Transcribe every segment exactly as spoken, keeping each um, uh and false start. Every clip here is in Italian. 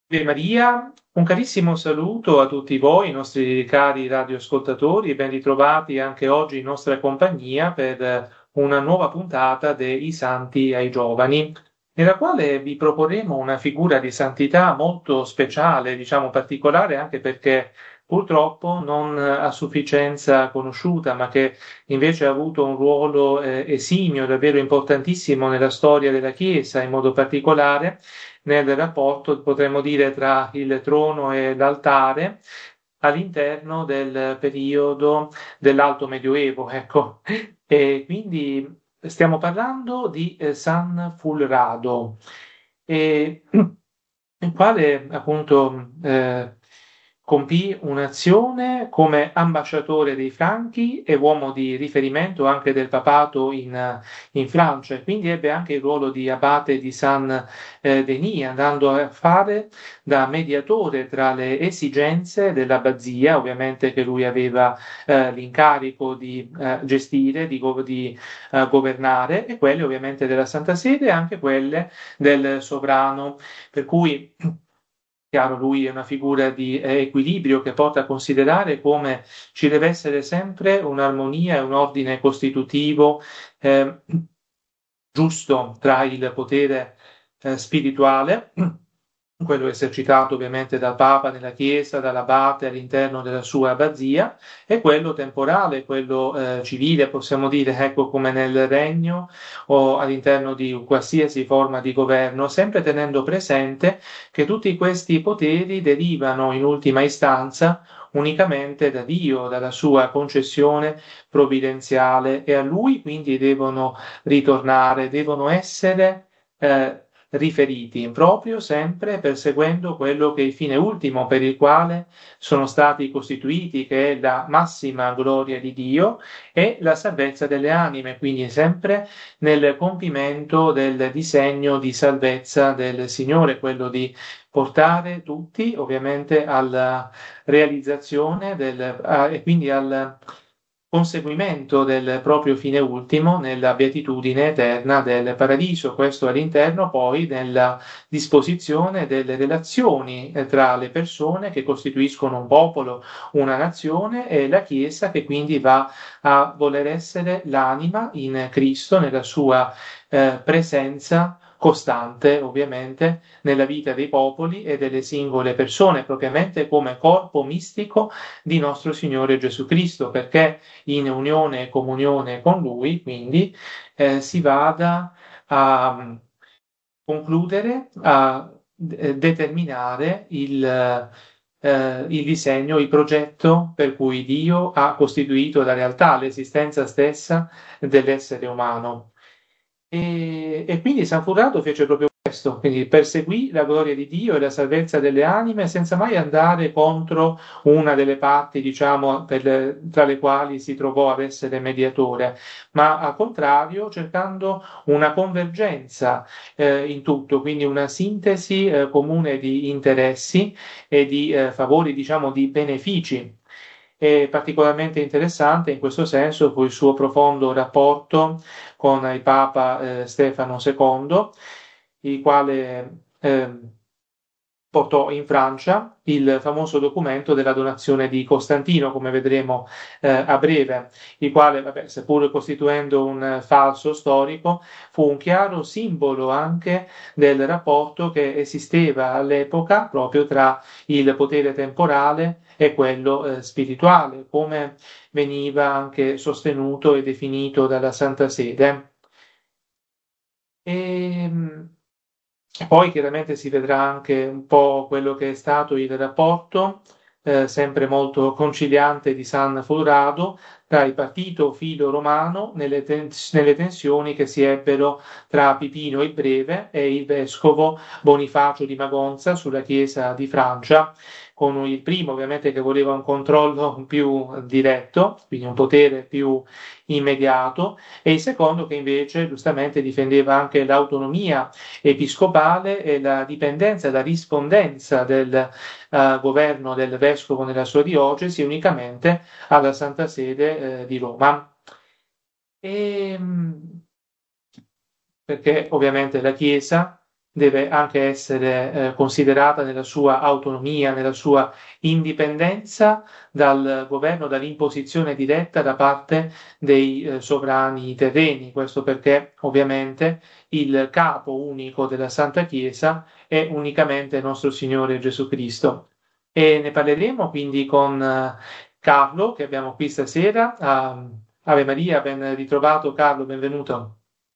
Ave Maria, un carissimo saluto a tutti voi, i nostri cari radioascoltatori, e ben ritrovati anche oggi in nostra compagnia per una nuova puntata dei Santi ai Giovani, nella quale vi proporremo una figura di santità molto speciale, diciamo particolare, anche perché purtroppo non a sufficienza conosciuta, ma che invece ha avuto un ruolo eh, esimio, davvero importantissimo nella storia della Chiesa, in modo particolare nel rapporto, potremmo dire, tra il trono e l'altare all'interno del periodo dell'Alto Medioevo, ecco. E quindi stiamo parlando di eh, San Fulrado, e, il quale appunto eh, compì un'azione come ambasciatore dei Franchi e uomo di riferimento anche del papato in, in Francia, e quindi ebbe anche il ruolo di abate di San eh, Denis, andando a fare da mediatore tra le esigenze dell'abbazia, ovviamente che lui aveva eh, l'incarico di eh, gestire, di, go- di eh, governare, e quelle ovviamente della Santa Sede e anche quelle del sovrano. Per cui, chiaro, lui è una figura di eh, equilibrio che porta a considerare come ci deve essere sempre un'armonia e un ordine costitutivo eh, giusto tra il potere eh, spirituale, quello esercitato ovviamente dal Papa nella Chiesa, dall'Abate all'interno della sua abbazia, e quello temporale, quello eh, civile, possiamo dire, ecco, come nel regno o all'interno di qualsiasi forma di governo, sempre tenendo presente che tutti questi poteri derivano in ultima istanza unicamente da Dio, dalla sua concessione provvidenziale, e a lui quindi devono ritornare, devono essere eh, riferiti proprio sempre perseguendo quello che è il fine ultimo per il quale sono stati costituiti, che è la massima gloria di Dio e la salvezza delle anime, quindi sempre nel compimento del disegno di salvezza del Signore, quello di portare tutti ovviamente alla realizzazione del, a, e quindi al conseguimento del proprio fine ultimo nella beatitudine eterna del paradiso. Questo all'interno poi della disposizione delle relazioni eh, tra le persone che costituiscono un popolo, una nazione, e la Chiesa, che quindi va a voler essere l'anima in Cristo nella sua eh, presenza costante, ovviamente, nella vita dei popoli e delle singole persone, propriamente come corpo mistico di nostro Signore Gesù Cristo, perché in unione e comunione con Lui, quindi eh, si vada a mm, concludere, a eh, determinare il, eh, il disegno, il progetto per cui Dio ha costituito la realtà, l'esistenza stessa dell'essere umano. E, e quindi San Furrado fece proprio questo, quindi perseguì la gloria di Dio e la salvezza delle anime senza mai andare contro una delle parti, diciamo, per le- tra le quali si trovò ad essere mediatore, ma al contrario cercando una convergenza eh, in tutto, quindi una sintesi eh, comune di interessi e di eh, favori, diciamo, di benefici. E particolarmente interessante in questo senso fu il suo profondo rapporto con il Papa eh, Stefano secondo, il quale eh, portò in Francia il famoso documento della donazione di Costantino, come vedremo eh, a breve, il quale, vabbè, seppur costituendo un eh, falso storico, fu un chiaro simbolo anche del rapporto che esisteva all'epoca proprio tra il potere temporale e quello eh, spirituale, come veniva anche sostenuto e definito dalla Santa Sede. E, poi chiaramente si vedrà anche un po' quello che è stato il rapporto, eh, sempre molto conciliante, di San Fulrado tra il partito filo-romano nelle, tens- nelle tensioni che si ebbero tra Pipino il Breve e il vescovo Bonifacio di Magonza sulla Chiesa di Francia, con il primo ovviamente che voleva un controllo più diretto, quindi un potere più immediato, e il secondo che invece giustamente difendeva anche l'autonomia episcopale e la dipendenza e la rispondenza del eh, governo del vescovo nella sua diocesi unicamente alla Santa Sede eh, di Roma. E, mh, perché ovviamente la Chiesa deve anche essere eh, considerata nella sua autonomia, nella sua indipendenza dal governo, dall'imposizione diretta da parte dei eh, sovrani terreni. Questo perché ovviamente il capo unico della Santa Chiesa è unicamente nostro Signore Gesù Cristo. E ne parleremo quindi con eh, Carlo, che abbiamo qui stasera. Ah, Ave Maria, ben ritrovato Carlo, benvenuto.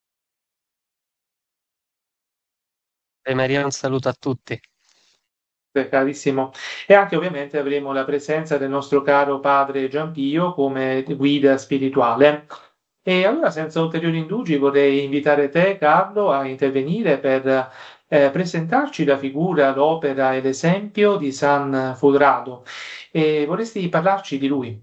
E Maria, un saluto a tutti. Eh, Carissimo. E anche ovviamente avremo la presenza del nostro caro padre Giampio come guida spirituale. E allora, senza ulteriori indugi, vorrei invitare te, Carlo, a intervenire per eh, presentarci la figura, l'opera e l'esempio di San Fulrado. E vorresti parlarci di lui?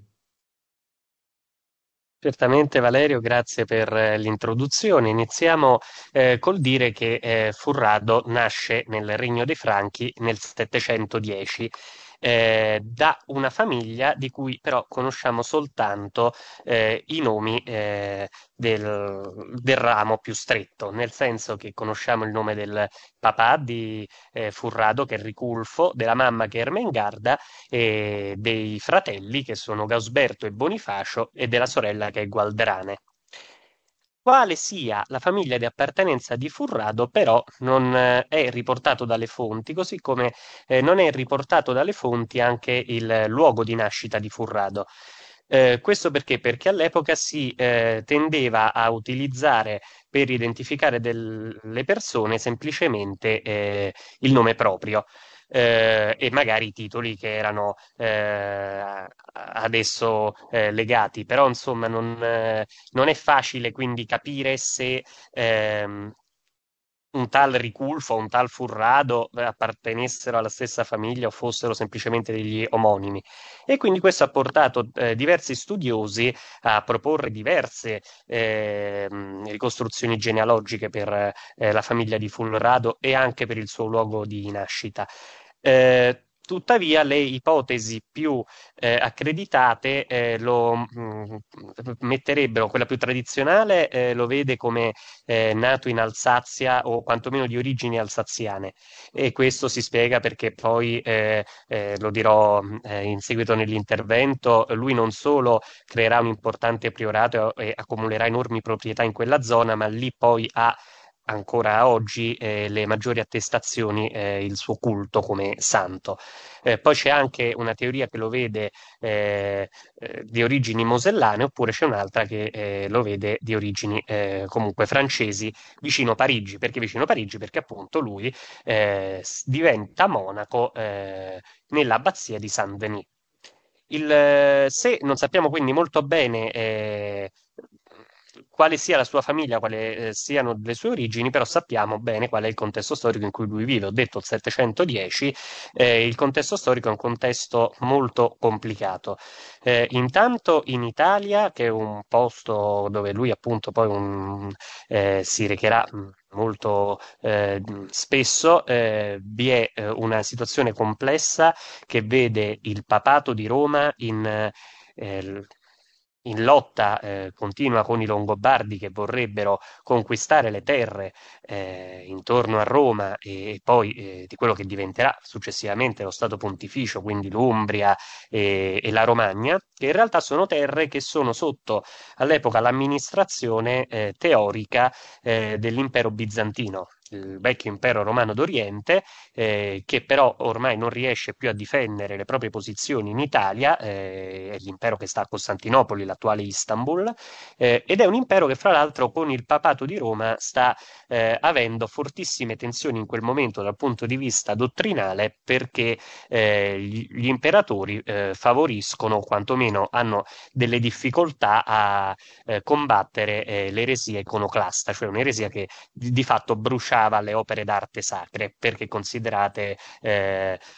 Certamente Valerio, grazie per eh, l'introduzione. Iniziamo eh, col dire che eh, Furrado nasce nel Regno dei Franchi nel settecentodieci eh, da una famiglia di cui però conosciamo soltanto eh, i nomi eh, del, del ramo più stretto, nel senso che conosciamo il nome del papà di eh, Furrado, che è Riculfo, della mamma che è Ermengarda e dei fratelli che sono Gausberto e Bonifacio e della sorella che è Gualdrane. Quale sia la famiglia di appartenenza di Furrado, però, non eh, è riportato dalle fonti, così come eh, non è riportato dalle fonti anche il luogo di nascita di Furrado. Eh, questo perché? Perché all'epoca si eh, tendeva a utilizzare per identificare del- le persone semplicemente eh, il nome proprio. Eh, e magari i titoli che erano eh, adesso eh, legati, però insomma non, eh, non è facile quindi capire se ehm, un tal Riculfo o un tal Furrado eh, appartenessero alla stessa famiglia o fossero semplicemente degli omonimi. E quindi questo ha portato eh, diversi studiosi a proporre diverse ehm, ricostruzioni genealogiche per eh, la famiglia di Furrado e anche per il suo luogo di nascita. Eh, Tuttavia, le ipotesi più eh, accreditate eh, lo mh, metterebbero, quella più tradizionale, eh, lo vede come eh, nato in Alsazia o quantomeno di origini alsaziane. E questo si spiega perché poi, eh, eh, lo dirò eh, in seguito nell'intervento, lui non solo creerà un importante priorato e accumulerà enormi proprietà in quella zona, ma lì poi ha ancora oggi eh, le maggiori attestazioni, eh, il suo culto come santo. Eh, poi c'è anche una teoria che lo vede eh, eh, di origini mosellane, oppure c'è un'altra che eh, lo vede di origini eh, comunque francesi, vicino Parigi. Perché vicino Parigi? Perché appunto lui eh, s- diventa monaco eh, nell'abbazia di Saint-Denis. Il, eh, se non sappiamo quindi molto bene eh, quale sia la sua famiglia, quali eh, siano le sue origini, però sappiamo bene qual è il contesto storico in cui lui vive. Ho detto il settecentodieci, eh, il contesto storico è un contesto molto complicato. Eh, intanto in Italia, che è un posto dove lui appunto poi un- eh, si recherà mh, molto eh, spesso, eh, vi è eh, una situazione complessa che vede il papato di Roma in, eh, in lotta eh, continua con i Longobardi che vorrebbero conquistare le terre eh, intorno a Roma e, e poi eh, di quello che diventerà successivamente lo Stato Pontificio, quindi l'Umbria e, e la Romagna, che in realtà sono terre che sono sotto all'epoca l'amministrazione eh, teorica eh, dell'impero bizantino. Il vecchio impero romano d'Oriente, eh, che però ormai non riesce più a difendere le proprie posizioni in Italia, eh, è l'impero che sta a Costantinopoli, l'attuale Istanbul, eh, ed è un impero che fra l'altro con il papato di Roma sta eh, avendo fortissime tensioni in quel momento dal punto di vista dottrinale perché eh, gli, gli imperatori eh, favoriscono o quantomeno hanno delle difficoltà a eh, combattere eh, l'eresia iconoclasta, cioè un'eresia che di, di fatto bruciava le opere d'arte sacre perché considerate eh,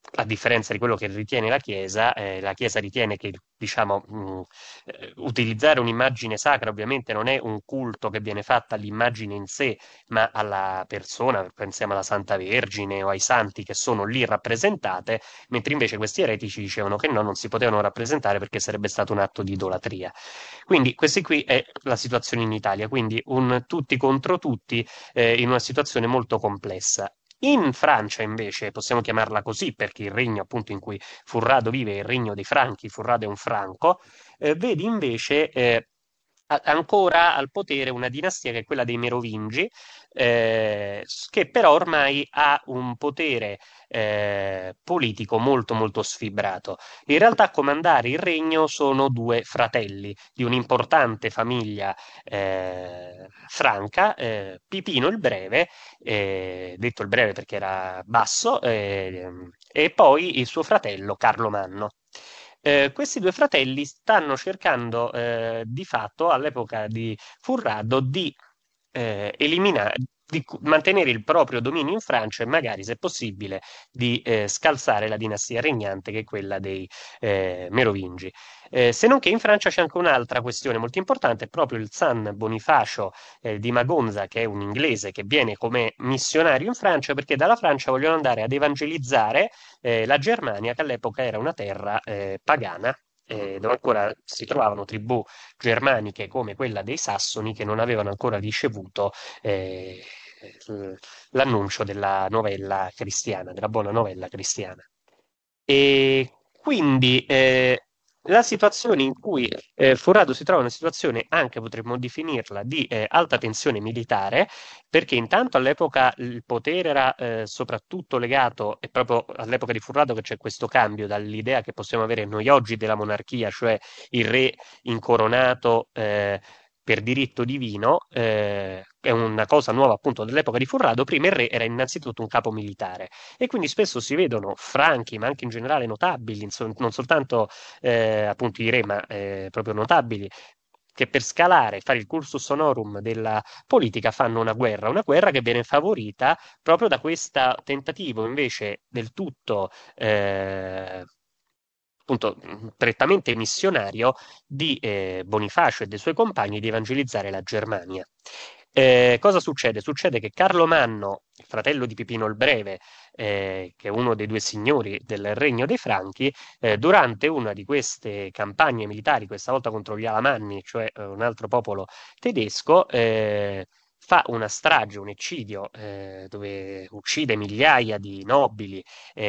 a differenza di quello che ritiene la Chiesa, eh, la Chiesa ritiene che, diciamo, mh, eh, utilizzare un'immagine sacra ovviamente non è un culto che viene fatto all'immagine in sé, ma alla persona, pensiamo alla Santa Vergine o ai santi che sono lì rappresentate, mentre invece questi eretici dicevano che no, non si potevano rappresentare perché sarebbe stato un atto di idolatria. Quindi questa qui è la situazione in Italia, quindi un tutti contro tutti eh, in una situazione molto complessa. In Francia, invece, possiamo chiamarla così perché il regno appunto in cui Furrado vive è il regno dei Franchi, Furrado è un franco, eh, vedi invece eh, a- ancora al potere una dinastia che è quella dei Merovingi, eh, s- che però ormai ha un potere eh, politico molto molto sfibrato. In realtà a comandare il regno sono due fratelli di un'importante famiglia eh, franca, eh, Pipino il Breve, eh, detto il Breve perché era basso, eh, e poi il suo fratello Carlo Manno. Eh, questi due fratelli stanno cercando eh, di fatto all'epoca di Furrado di eh, eliminare, di cu- mantenere il proprio dominio in Francia e magari, se possibile, di eh, scalzare la dinastia regnante che è quella dei eh, Merovingi. Eh, se non che in Francia c'è anche un'altra questione molto importante, è proprio il San Bonifacio eh, di Magonza, che è un inglese che viene come missionario in Francia perché dalla Francia vogliono andare ad evangelizzare eh, la Germania, che all'epoca era una terra eh, pagana. eh, dove ancora si trovavano tribù germaniche come quella dei Sassoni che non avevano ancora ricevuto eh, l'annuncio della novella cristiana, della buona novella cristiana. E quindi eh, la situazione in cui eh, Forrado si trova in una situazione anche, potremmo definirla, di eh, alta tensione militare, perché intanto all'epoca il potere era eh, soprattutto legato, è proprio all'epoca di Furrado che c'è questo cambio dall'idea che possiamo avere noi oggi della monarchia, cioè il re incoronato eh, per diritto divino, eh, è una cosa nuova appunto dell'epoca di Furrado. Prima il re era innanzitutto un capo militare e quindi spesso si vedono franchi, ma anche in generale notabili, inso- non soltanto eh, appunto i re, ma eh, proprio notabili, che per scalare, fare il cursus honorum della politica fanno una guerra, una guerra che viene favorita proprio da questo tentativo invece del tutto eh, appunto mh, prettamente missionario di eh, Bonifacio e dei suoi compagni di evangelizzare la Germania. Eh, cosa succede? Succede che Carlo Manno, il fratello di Pipino il Breve, eh, che è uno dei due signori del Regno dei Franchi, eh, durante una di queste campagne militari, questa volta contro gli Alamanni, cioè eh, un altro popolo tedesco, eh, fa una strage, un eccidio, eh, dove uccide migliaia di nobili,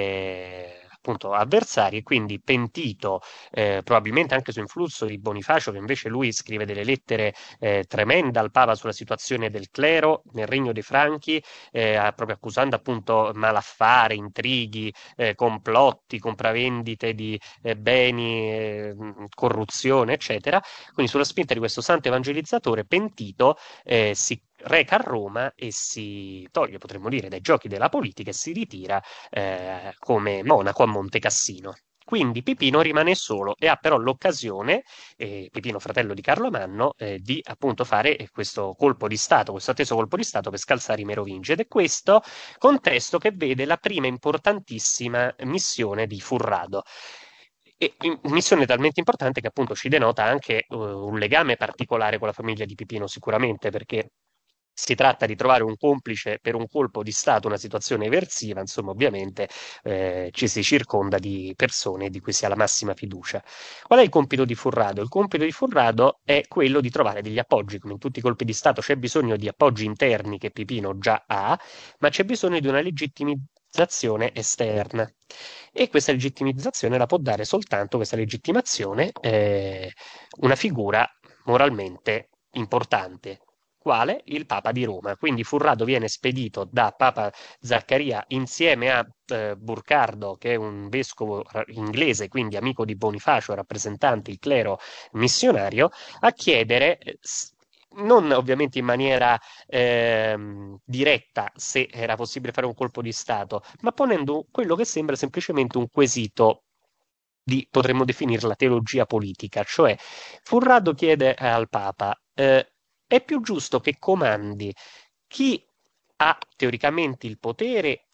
eh, appunto avversari, e quindi pentito, eh, probabilmente anche su influsso di Bonifacio, che invece lui scrive delle lettere eh, tremende al Papa sulla situazione del clero nel Regno dei Franchi, eh, proprio accusando appunto malaffare, intrighi, eh, complotti, compravendite di eh, beni, eh, corruzione, eccetera. Quindi sulla spinta di questo santo evangelizzatore pentito eh, si reca a Roma e si toglie, potremmo dire, dai giochi della politica e si ritira eh, come monaco a Monte Cassino. Quindi Pipino rimane solo e ha però l'occasione, eh, Pipino fratello di Carlo Manno, eh, di appunto fare questo colpo di Stato, questo atteso colpo di Stato per scalzare i Merovingi. Ed è questo contesto che vede la prima importantissima missione di Furrado. E in- missione talmente importante che appunto ci denota anche uh, un legame particolare con la famiglia di Pipino, sicuramente, perché si tratta di trovare un complice per un colpo di Stato, una situazione eversiva, insomma, ovviamente eh, ci si circonda di persone di cui si ha la massima fiducia. Qual è il compito di Furrado? Il compito di Furrado è quello di trovare degli appoggi, come in tutti i colpi di Stato c'è bisogno di appoggi interni che Pipino già ha, ma c'è bisogno di una legittimizzazione esterna. E questa legittimizzazione la può dare soltanto questa legittimazione eh, una figura moralmente importante, quale il Papa di Roma. Quindi Furrado viene spedito da Papa Zaccaria insieme a eh, Burcardo, che è un vescovo ra- inglese, quindi amico di Bonifacio, rappresentante il clero missionario, a chiedere. eh, s- Non ovviamente in maniera ehm, diretta se era possibile fare un colpo di Stato, ma ponendo quello che sembra semplicemente un quesito di, potremmo definirla, teologia politica, cioè Furrado chiede al Papa, eh, è più giusto che comandi chi ha teoricamente il potere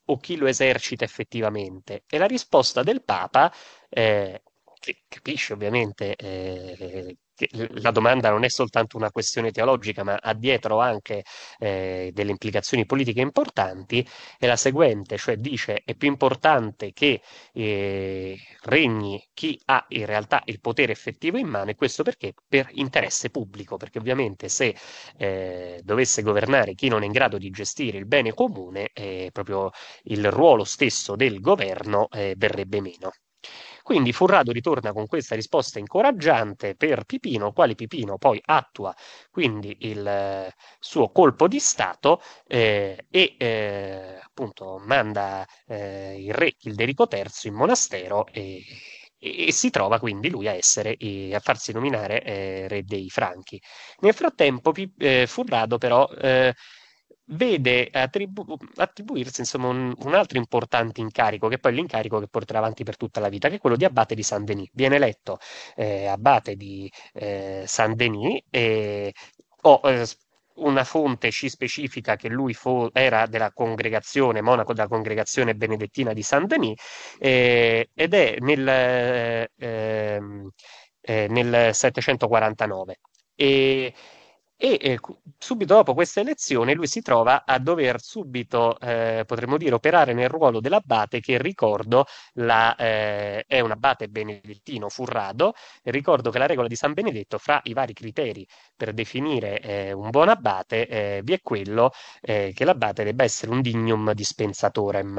o chi lo esercita effettivamente? E la risposta del Papa, eh, che capisce ovviamente eh, che la domanda non è soltanto una questione teologica, ma ha dietro anche eh, delle implicazioni politiche importanti, è la seguente, cioè dice è più importante che eh, regni chi ha in realtà il potere effettivo in mano, e questo perché? Per interesse pubblico, perché ovviamente se eh, dovesse governare chi non è in grado di gestire il bene comune, eh, proprio il ruolo stesso del governo eh, verrebbe meno. Quindi Furrado ritorna con questa risposta incoraggiante per Pipino, quale Pipino poi attua quindi il eh, suo colpo di Stato eh, e eh, appunto manda eh, il re Childerico terzo in monastero e, e- e si trova quindi lui a essere, eh, a farsi nominare eh, re dei Franchi. Nel frattempo, Pi- eh, Furrado però eh, vede attribu- attribuirsi insomma, un, un altro importante incarico, che è poi l'incarico che porterà avanti per tutta la vita, che è quello di abate di Saint-Denis. Viene eletto eh, abate di eh, Saint-Denis e ho eh, una fonte ci specifica che lui fo- era della congregazione, monaco della congregazione benedettina di Saint-Denis, eh, ed è nel, eh, ehm, eh, nel settecentoquarantanove. E, e, eh, cu- subito dopo questa elezione lui si trova a dover subito, eh, potremmo dire, operare nel ruolo dell'abate che, ricordo, la, eh, è un abate benedettino Furrado. Ricordo che la regola di San Benedetto, fra i vari criteri per definire eh, un buon abate, eh, vi è quello eh, che l'abate debba essere un dignum dispensatorem.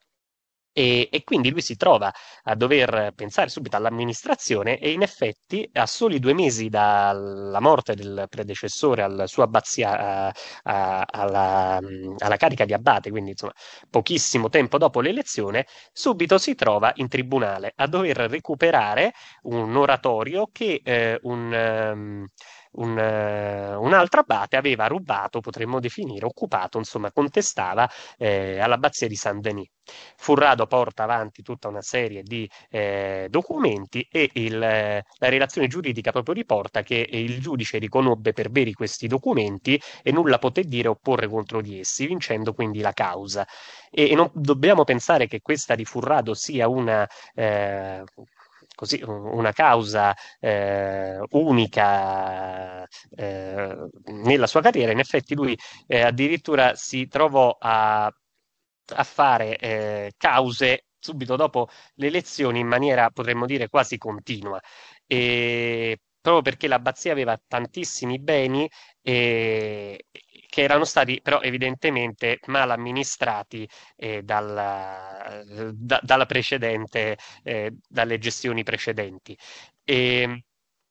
E, e quindi lui si trova a dover pensare subito all'amministrazione e in effetti a soli due mesi dalla morte del predecessore al suo abbazia, a- a- alla, alla carica di abate, quindi insomma pochissimo tempo dopo l'elezione, subito si trova in tribunale a dover recuperare un oratorio che eh, un, ehm, un, eh, un altro abate aveva rubato, potremmo definire, occupato, insomma contestava eh, all'abbazia di Saint-Denis. Furrado porta avanti tutta una serie di eh, documenti e il, eh, la relazione giuridica proprio riporta che il giudice riconobbe per veri questi documenti e nulla poté dire o opporre contro di essi, vincendo quindi la causa. E, e non dobbiamo pensare che questa di Furrado sia una, eh, così, una causa eh, unica eh, nella sua carriera. In effetti lui eh, addirittura si trovò a a fare eh, cause subito dopo le elezioni in maniera, potremmo dire, quasi continua. E proprio perché l'abbazia aveva tantissimi beni eh, che erano stati però evidentemente mal amministrati eh, dalla, da- dalla precedente, eh, dalle gestioni precedenti. E,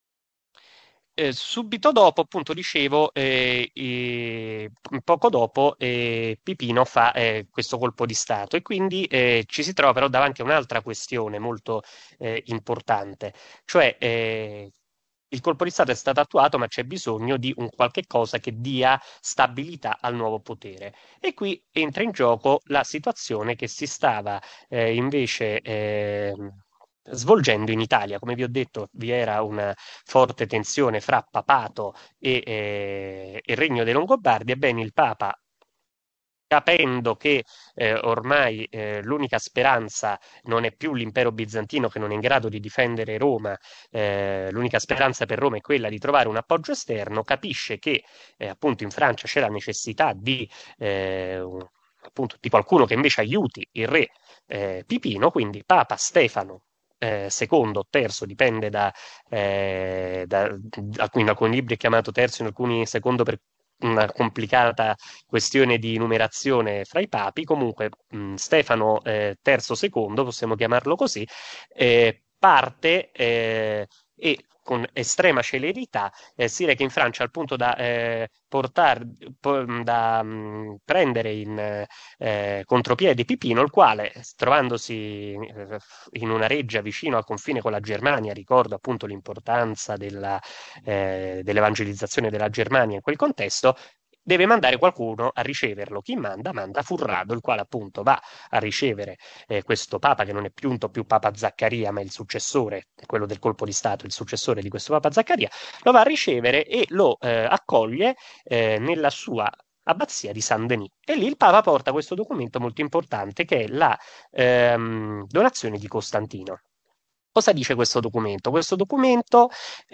eh, subito dopo, appunto, dicevo, eh, eh, poco dopo eh, Pipino fa eh, questo colpo di Stato e quindi eh, ci si trova però davanti a un'altra questione molto eh, importante, cioè eh, il colpo di Stato è stato attuato, ma c'è bisogno di un qualche cosa che dia stabilità al nuovo potere. E qui entra in gioco la situazione che si stava eh, invece eh, svolgendo in Italia. Come vi ho detto, vi era una forte tensione fra papato e, eh, il regno dei Longobardi. Ebbene, il Papa, capendo che eh, ormai eh, l'unica speranza non è più l'impero bizantino che non è in grado di difendere Roma, eh, l'unica speranza per Roma è quella di trovare un appoggio esterno, capisce che eh, appunto in Francia c'è la necessità di, eh, un- appunto, di qualcuno che invece aiuti il re eh, Pipino, quindi Papa Stefano. Eh, secondo, terzo, dipende da, eh, da, da- in alcuni libri è chiamato terzo, in alcuni secondo per una complicata questione di numerazione fra i papi. Comunque mh, Stefano eh, terzo secondo, possiamo chiamarlo così, eh, parte eh, e con estrema celerità eh, si reca in Francia al punto da, eh, portar, po- da mh, prendere in eh, contropiede Pipino, il quale, trovandosi eh, in una reggia vicino al confine con la Germania, ricordo appunto l'importanza della, eh, dell'evangelizzazione della Germania in quel contesto, deve mandare qualcuno a riceverlo. Chi manda? Manda Furrado, il quale appunto va a ricevere eh, questo papa, che non è più, un più Papa Zaccaria, ma il successore, quello del colpo di Stato, il successore di questo Papa Zaccaria, lo va a ricevere e lo eh, accoglie eh, nella sua abbazia di Saint-Denis. E lì il Papa porta questo documento molto importante che è la ehm, donazione di Costantino. Cosa dice questo documento? Questo documento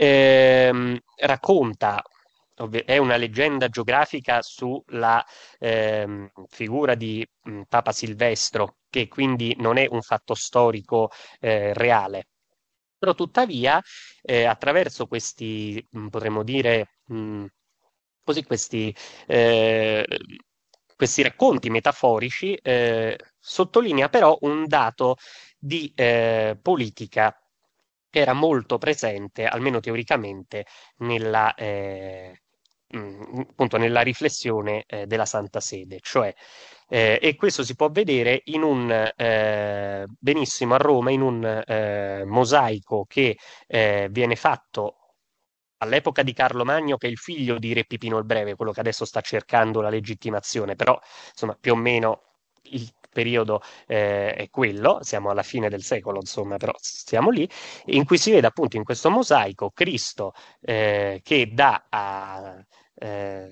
ehm, racconta, ovvi- è una leggenda geografica sulla ehm, figura di mh, Papa Silvestro, che quindi non è un fatto storico eh, reale. Però tuttavia, eh, attraverso questi, mh, potremmo dire, mh, così questi, eh, questi racconti metaforici, eh, sottolinea però un dato di eh, politica che era molto presente, almeno teoricamente, nella, eh, mh, appunto nella riflessione eh, della Santa Sede, cioè eh, e questo si può vedere in un, eh, benissimo a Roma, in un eh, mosaico che eh, viene fatto all'epoca di Carlo Magno, che è il figlio di Re Pipino il Breve, quello che adesso sta cercando la legittimazione, però insomma più o meno il periodo eh, è quello, siamo alla fine del secolo, insomma, però stiamo lì, in cui si vede appunto in questo mosaico Cristo eh, che dà a... eh,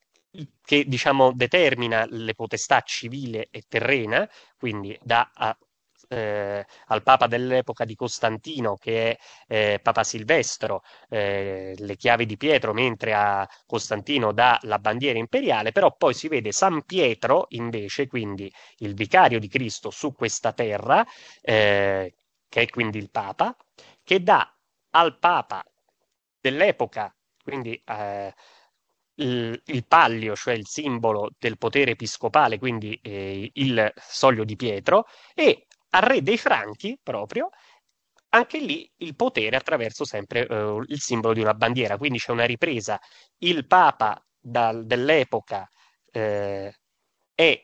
che diciamo determina le potestà civile e terrena, quindi dà a eh, al Papa dell'epoca di Costantino, che è eh, Papa Silvestro, eh, le chiavi di Pietro, mentre a Costantino dà la bandiera imperiale, però poi si vede San Pietro invece, quindi il vicario di Cristo su questa terra, eh, che è quindi il Papa, che dà al Papa dell'epoca, quindi eh, il, il pallio, cioè il simbolo del potere episcopale, quindi eh, il soglio di Pietro, e al re dei Franchi proprio, anche lì il potere attraverso sempre eh, il simbolo di una bandiera. Quindi c'è una ripresa. Il Papa dal- dell'epoca eh, è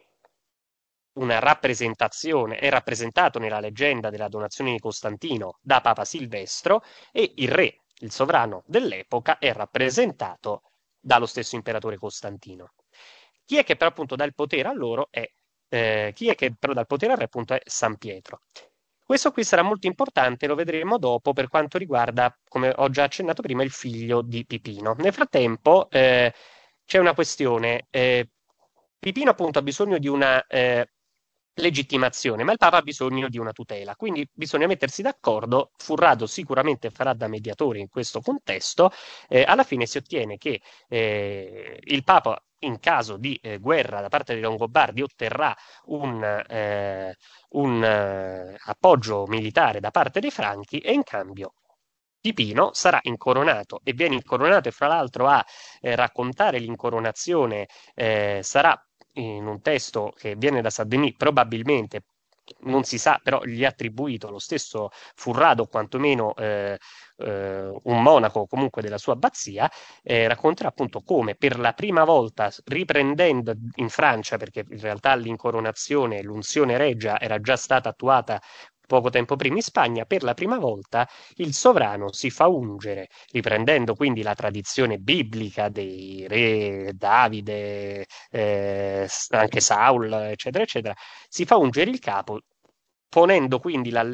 una rappresentazione, è rappresentato nella leggenda della donazione di Costantino da Papa Silvestro e il re, il sovrano dell'epoca, è rappresentato dallo stesso imperatore Costantino. Chi è che però appunto dà il potere a loro è eh, chi è che però dà il potere al re appunto è San Pietro. Questo qui sarà molto importante, lo vedremo dopo per quanto riguarda, come ho già accennato prima, il figlio di Pipino. Nel frattempo eh, c'è una questione. Eh, Pipino appunto ha bisogno di una eh, legittimazione, ma il Papa ha bisogno di una tutela, quindi bisogna mettersi d'accordo. Furrado sicuramente farà da mediatore in questo contesto. Eh, alla fine si ottiene che eh, il Papa, in caso di eh, guerra da parte dei Longobardi, otterrà un, eh, un eh, appoggio militare da parte dei Franchi e in cambio Pipino sarà incoronato e viene incoronato e fra l'altro a eh, raccontare l'incoronazione eh, sarà in un testo che viene da Saint-Denis, probabilmente non si sa, però gli è attribuito lo stesso Furrado, o quantomeno eh, eh, un monaco comunque della sua abbazia, eh, racconterà appunto come per la prima volta, riprendendo in Francia, perché in realtà l'incoronazione, l'unzione regia era già stata attuata poco tempo prima in Spagna, per la prima volta il sovrano si fa ungere, riprendendo quindi la tradizione biblica dei re Davide, eh, anche Saul, eccetera, eccetera, si fa ungere il capo, ponendo quindi la,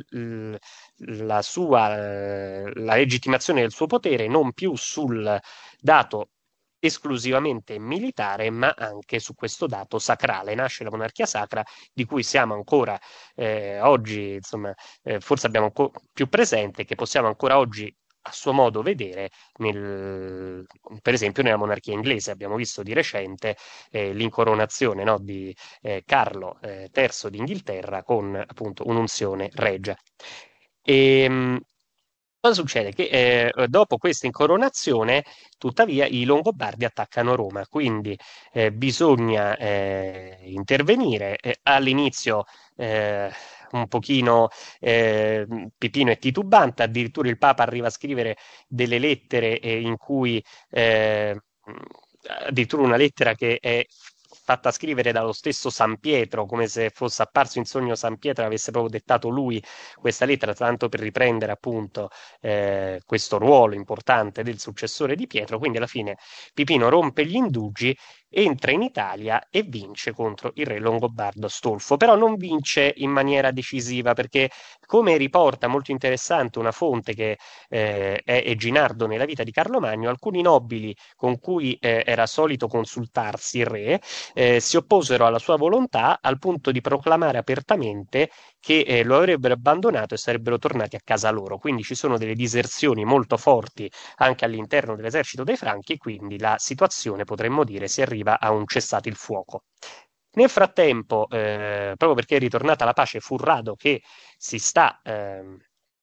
la sua, eh, la legittimazione del suo potere non più sul dato esclusivamente militare, ma anche su questo dato sacrale. Nasce la monarchia sacra, di cui siamo ancora eh, oggi, insomma, eh, forse abbiamo ancora più presente, che possiamo ancora oggi a suo modo vedere, nel, per esempio, nella monarchia inglese. Abbiamo visto di recente eh, l'incoronazione no, di eh, Carlo eh, terzo d'Inghilterra con appunto un'unzione regia. E, mh, cosa succede? Che eh, dopo questa incoronazione, tuttavia, i Longobardi attaccano Roma, quindi eh, bisogna eh, intervenire. Eh, all'inizio eh, un pochino eh, Pipino è titubante, addirittura il Papa arriva a scrivere delle lettere eh, in cui eh, addirittura una lettera che è fatta scrivere dallo stesso San Pietro, come se fosse apparso in sogno San Pietro e avesse proprio dettato lui questa lettera, tanto per riprendere appunto eh, questo ruolo importante del successore di Pietro. Quindi alla fine Pipino rompe gli indugi entra in Italia e vince contro il re longobardo Astolfo, però non vince in maniera decisiva perché, come riporta molto interessante una fonte che eh, è Eginardo nella vita di Carlo Magno, alcuni nobili con cui eh, era solito consultarsi il re eh, si opposero alla sua volontà al punto di proclamare apertamente che eh, lo avrebbero abbandonato e sarebbero tornati a casa loro. Quindi ci sono delle diserzioni molto forti anche all'interno dell'esercito dei Franchi, quindi la situazione, potremmo dire, si arriva a un cessate il fuoco. Nel frattempo, eh, proprio perché è ritornata la pace, Furrado che si sta ehm,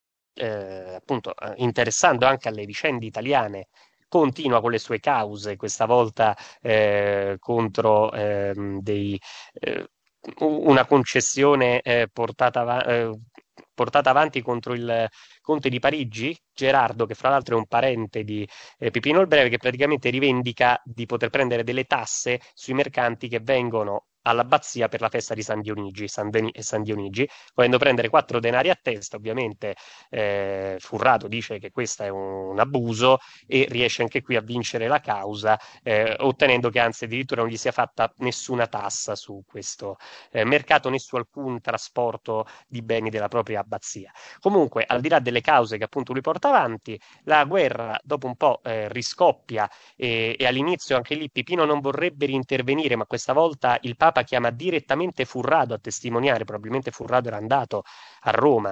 eh, appunto eh, interessando anche alle vicende italiane, continua con le sue cause, questa volta eh, contro ehm, dei, eh, una concessione eh, portata, ava- eh, portata avanti contro il conte di Parigi, Gerardo, che fra l'altro è un parente di eh, Pipino il Breve, che praticamente rivendica di poter prendere delle tasse sui mercanti che vengono all'abbazia per la festa di San Dionigi, San, Deni- San Dionigi, volendo prendere quattro denari a testa. Ovviamente eh, Furrado dice che questo è un, un abuso e riesce anche qui a vincere la causa, eh, ottenendo che anzi addirittura non gli sia fatta nessuna tassa su questo eh, mercato né su alcun trasporto di beni della propria abbazia. Comunque, al di là delle cause che appunto lui porta avanti, la guerra dopo un po' eh, riscoppia e, e all'inizio anche lì Pipino non vorrebbe intervenire, ma questa volta il Papa chiama direttamente Furrado a testimoniare, probabilmente Furrado era andato a Roma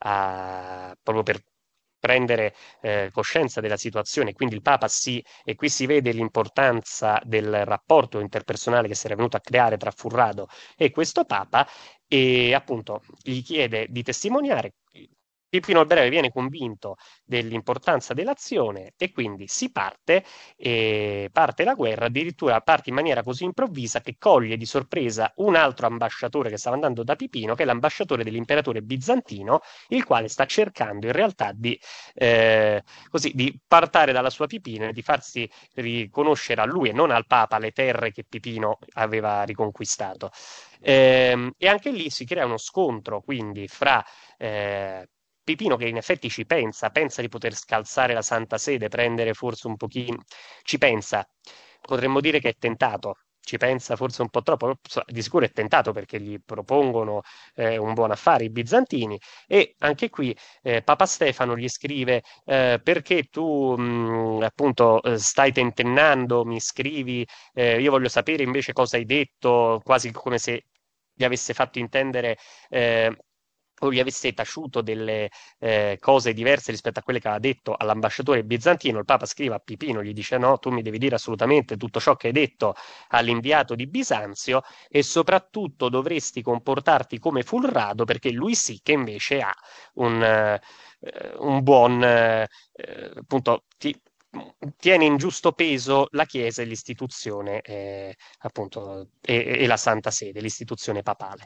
a- proprio per prendere eh, coscienza della situazione, quindi il Papa sì, e qui si vede l'importanza del rapporto interpersonale che si era venuto a creare tra Furrado e questo Papa, e appunto gli chiede di testimoniare. Pipino il Breve viene convinto dell'importanza dell'azione e quindi si parte e parte la guerra, addirittura parte in maniera così improvvisa che coglie di sorpresa un altro ambasciatore che stava andando da Pipino, che è l'ambasciatore dell'imperatore bizantino, il quale sta cercando in realtà di, eh, così, di partare dalla sua Pipino e di farsi riconoscere a lui e non al Papa le terre che Pipino aveva riconquistato. Ehm, e anche lì si crea uno scontro quindi fra eh, Pipino che in effetti ci pensa, pensa di poter scalzare la Santa Sede, prendere forse un pochino, ci pensa, potremmo dire che è tentato, ci pensa forse un po' troppo, di sicuro è tentato perché gli propongono eh, un buon affare i bizantini e anche qui eh, Papa Stefano gli scrive eh, perché tu mh, appunto eh, stai tentennando, mi scrivi, eh, io voglio sapere invece cosa hai detto, quasi come se gli avesse fatto intendere eh, o gli avesse taciuto delle eh, cose diverse rispetto a quelle che aveva detto all'ambasciatore bizantino. Il Papa scrive a Pipino, gli dice no, tu mi devi dire assolutamente tutto ciò che hai detto all'inviato di Bisanzio e soprattutto dovresti comportarti come Fulrado perché lui sì che invece ha un, eh, un buon, eh, appunto, ti, tiene in giusto peso la Chiesa e l'istituzione, eh, appunto, e, e la Santa Sede, l'istituzione papale.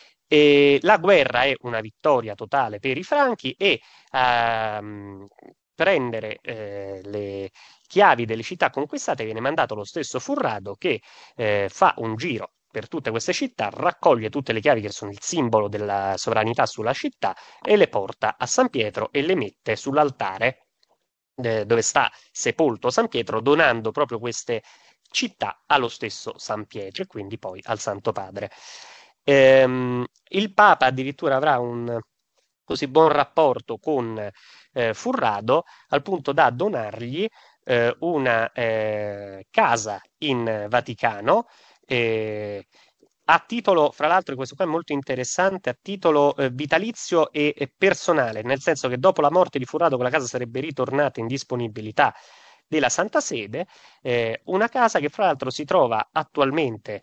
E la guerra è una vittoria totale per i Franchi e ehm, prendere eh, le chiavi delle città conquistate viene mandato lo stesso Furrado che eh, fa un giro per tutte queste città, raccoglie tutte le chiavi che sono il simbolo della sovranità sulla città e le porta a San Pietro e le mette sull'altare eh, dove sta sepolto San Pietro, donando proprio queste città allo stesso San Pietro e quindi poi al Santo Padre. Ehm, il Papa addirittura avrà un così buon rapporto con eh, Furrado al punto da donargli eh, una eh, casa in Vaticano eh, a titolo, fra l'altro, questo qua è molto interessante, a titolo eh, vitalizio e, e personale, nel senso che dopo la morte di Furrado quella casa sarebbe ritornata in disponibilità della Santa Sede, eh, una casa che fra l'altro si trova attualmente,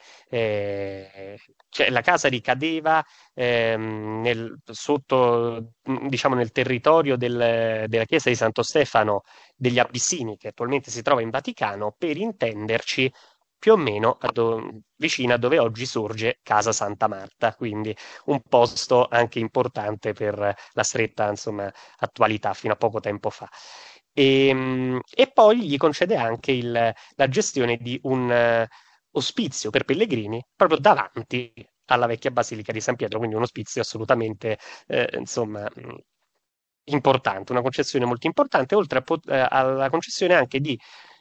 eh, cioè la casa ricadeva ehm, nel, sotto, diciamo, nel territorio del- della chiesa di Santo Stefano degli Abissini, che attualmente si trova in Vaticano, per intenderci più o meno a do- vicino a dove oggi sorge Casa Santa Marta, quindi un posto anche importante per la stretta, insomma, attualità fino a poco tempo fa. E, mh, e poi gli concede anche il- la gestione di un eh, ospizio per pellegrini proprio davanti alla vecchia Basilica di San Pietro, quindi un ospizio assolutamente, eh, insomma, mh, importante, una concessione molto importante, oltre a pot- eh, alla concessione anche di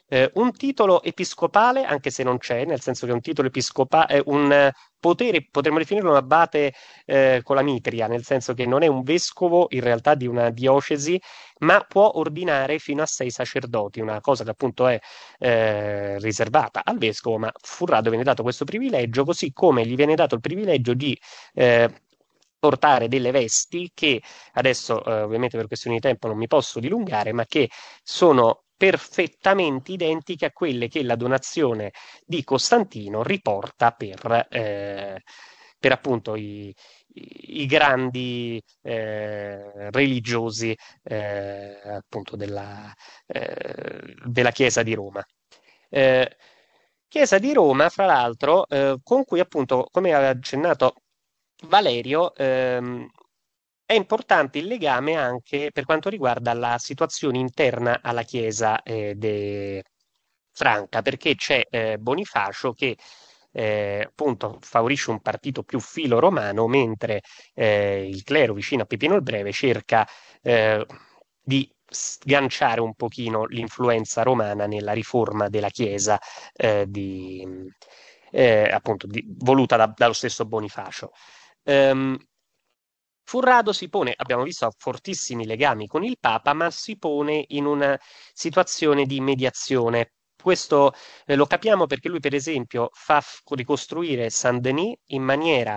eh, un titolo episcopale, anche se non c'è, nel senso che un titolo episcopale è un eh, potere, potremmo definirlo un abate eh, con la mitria, nel senso che non è un vescovo in realtà di una diocesi, ma può ordinare fino a sei sacerdoti, una cosa che appunto è eh, riservata al vescovo, ma Furrado viene dato questo privilegio, così come gli viene dato il privilegio di eh, portare delle vesti che adesso eh, ovviamente per questioni di tempo non mi posso dilungare, ma che sono perfettamente identiche a quelle che la donazione di Costantino riporta per, eh, per appunto i, i- i grandi eh, religiosi eh, appunto della, eh, della Chiesa di Roma. Eh, Chiesa di Roma, fra l'altro, eh, con cui appunto, come aveva accennato Valerio, ehm, è importante il legame anche per quanto riguarda la situazione interna alla Chiesa eh, de- franca, perché c'è eh, Bonifacio che eh, appunto favorisce un partito più filo romano, mentre eh, il clero vicino a Pipino il Breve cerca eh, di sganciare un pochino l'influenza romana nella riforma della Chiesa eh, di, eh, appunto di- voluta da- dallo stesso Bonifacio. Ehm, Furrado si pone, abbiamo visto, ha fortissimi legami con il Papa, ma si pone in una situazione di mediazione. Questo eh, lo capiamo perché lui, per esempio, fa f- ricostruire Saint-Denis in maniera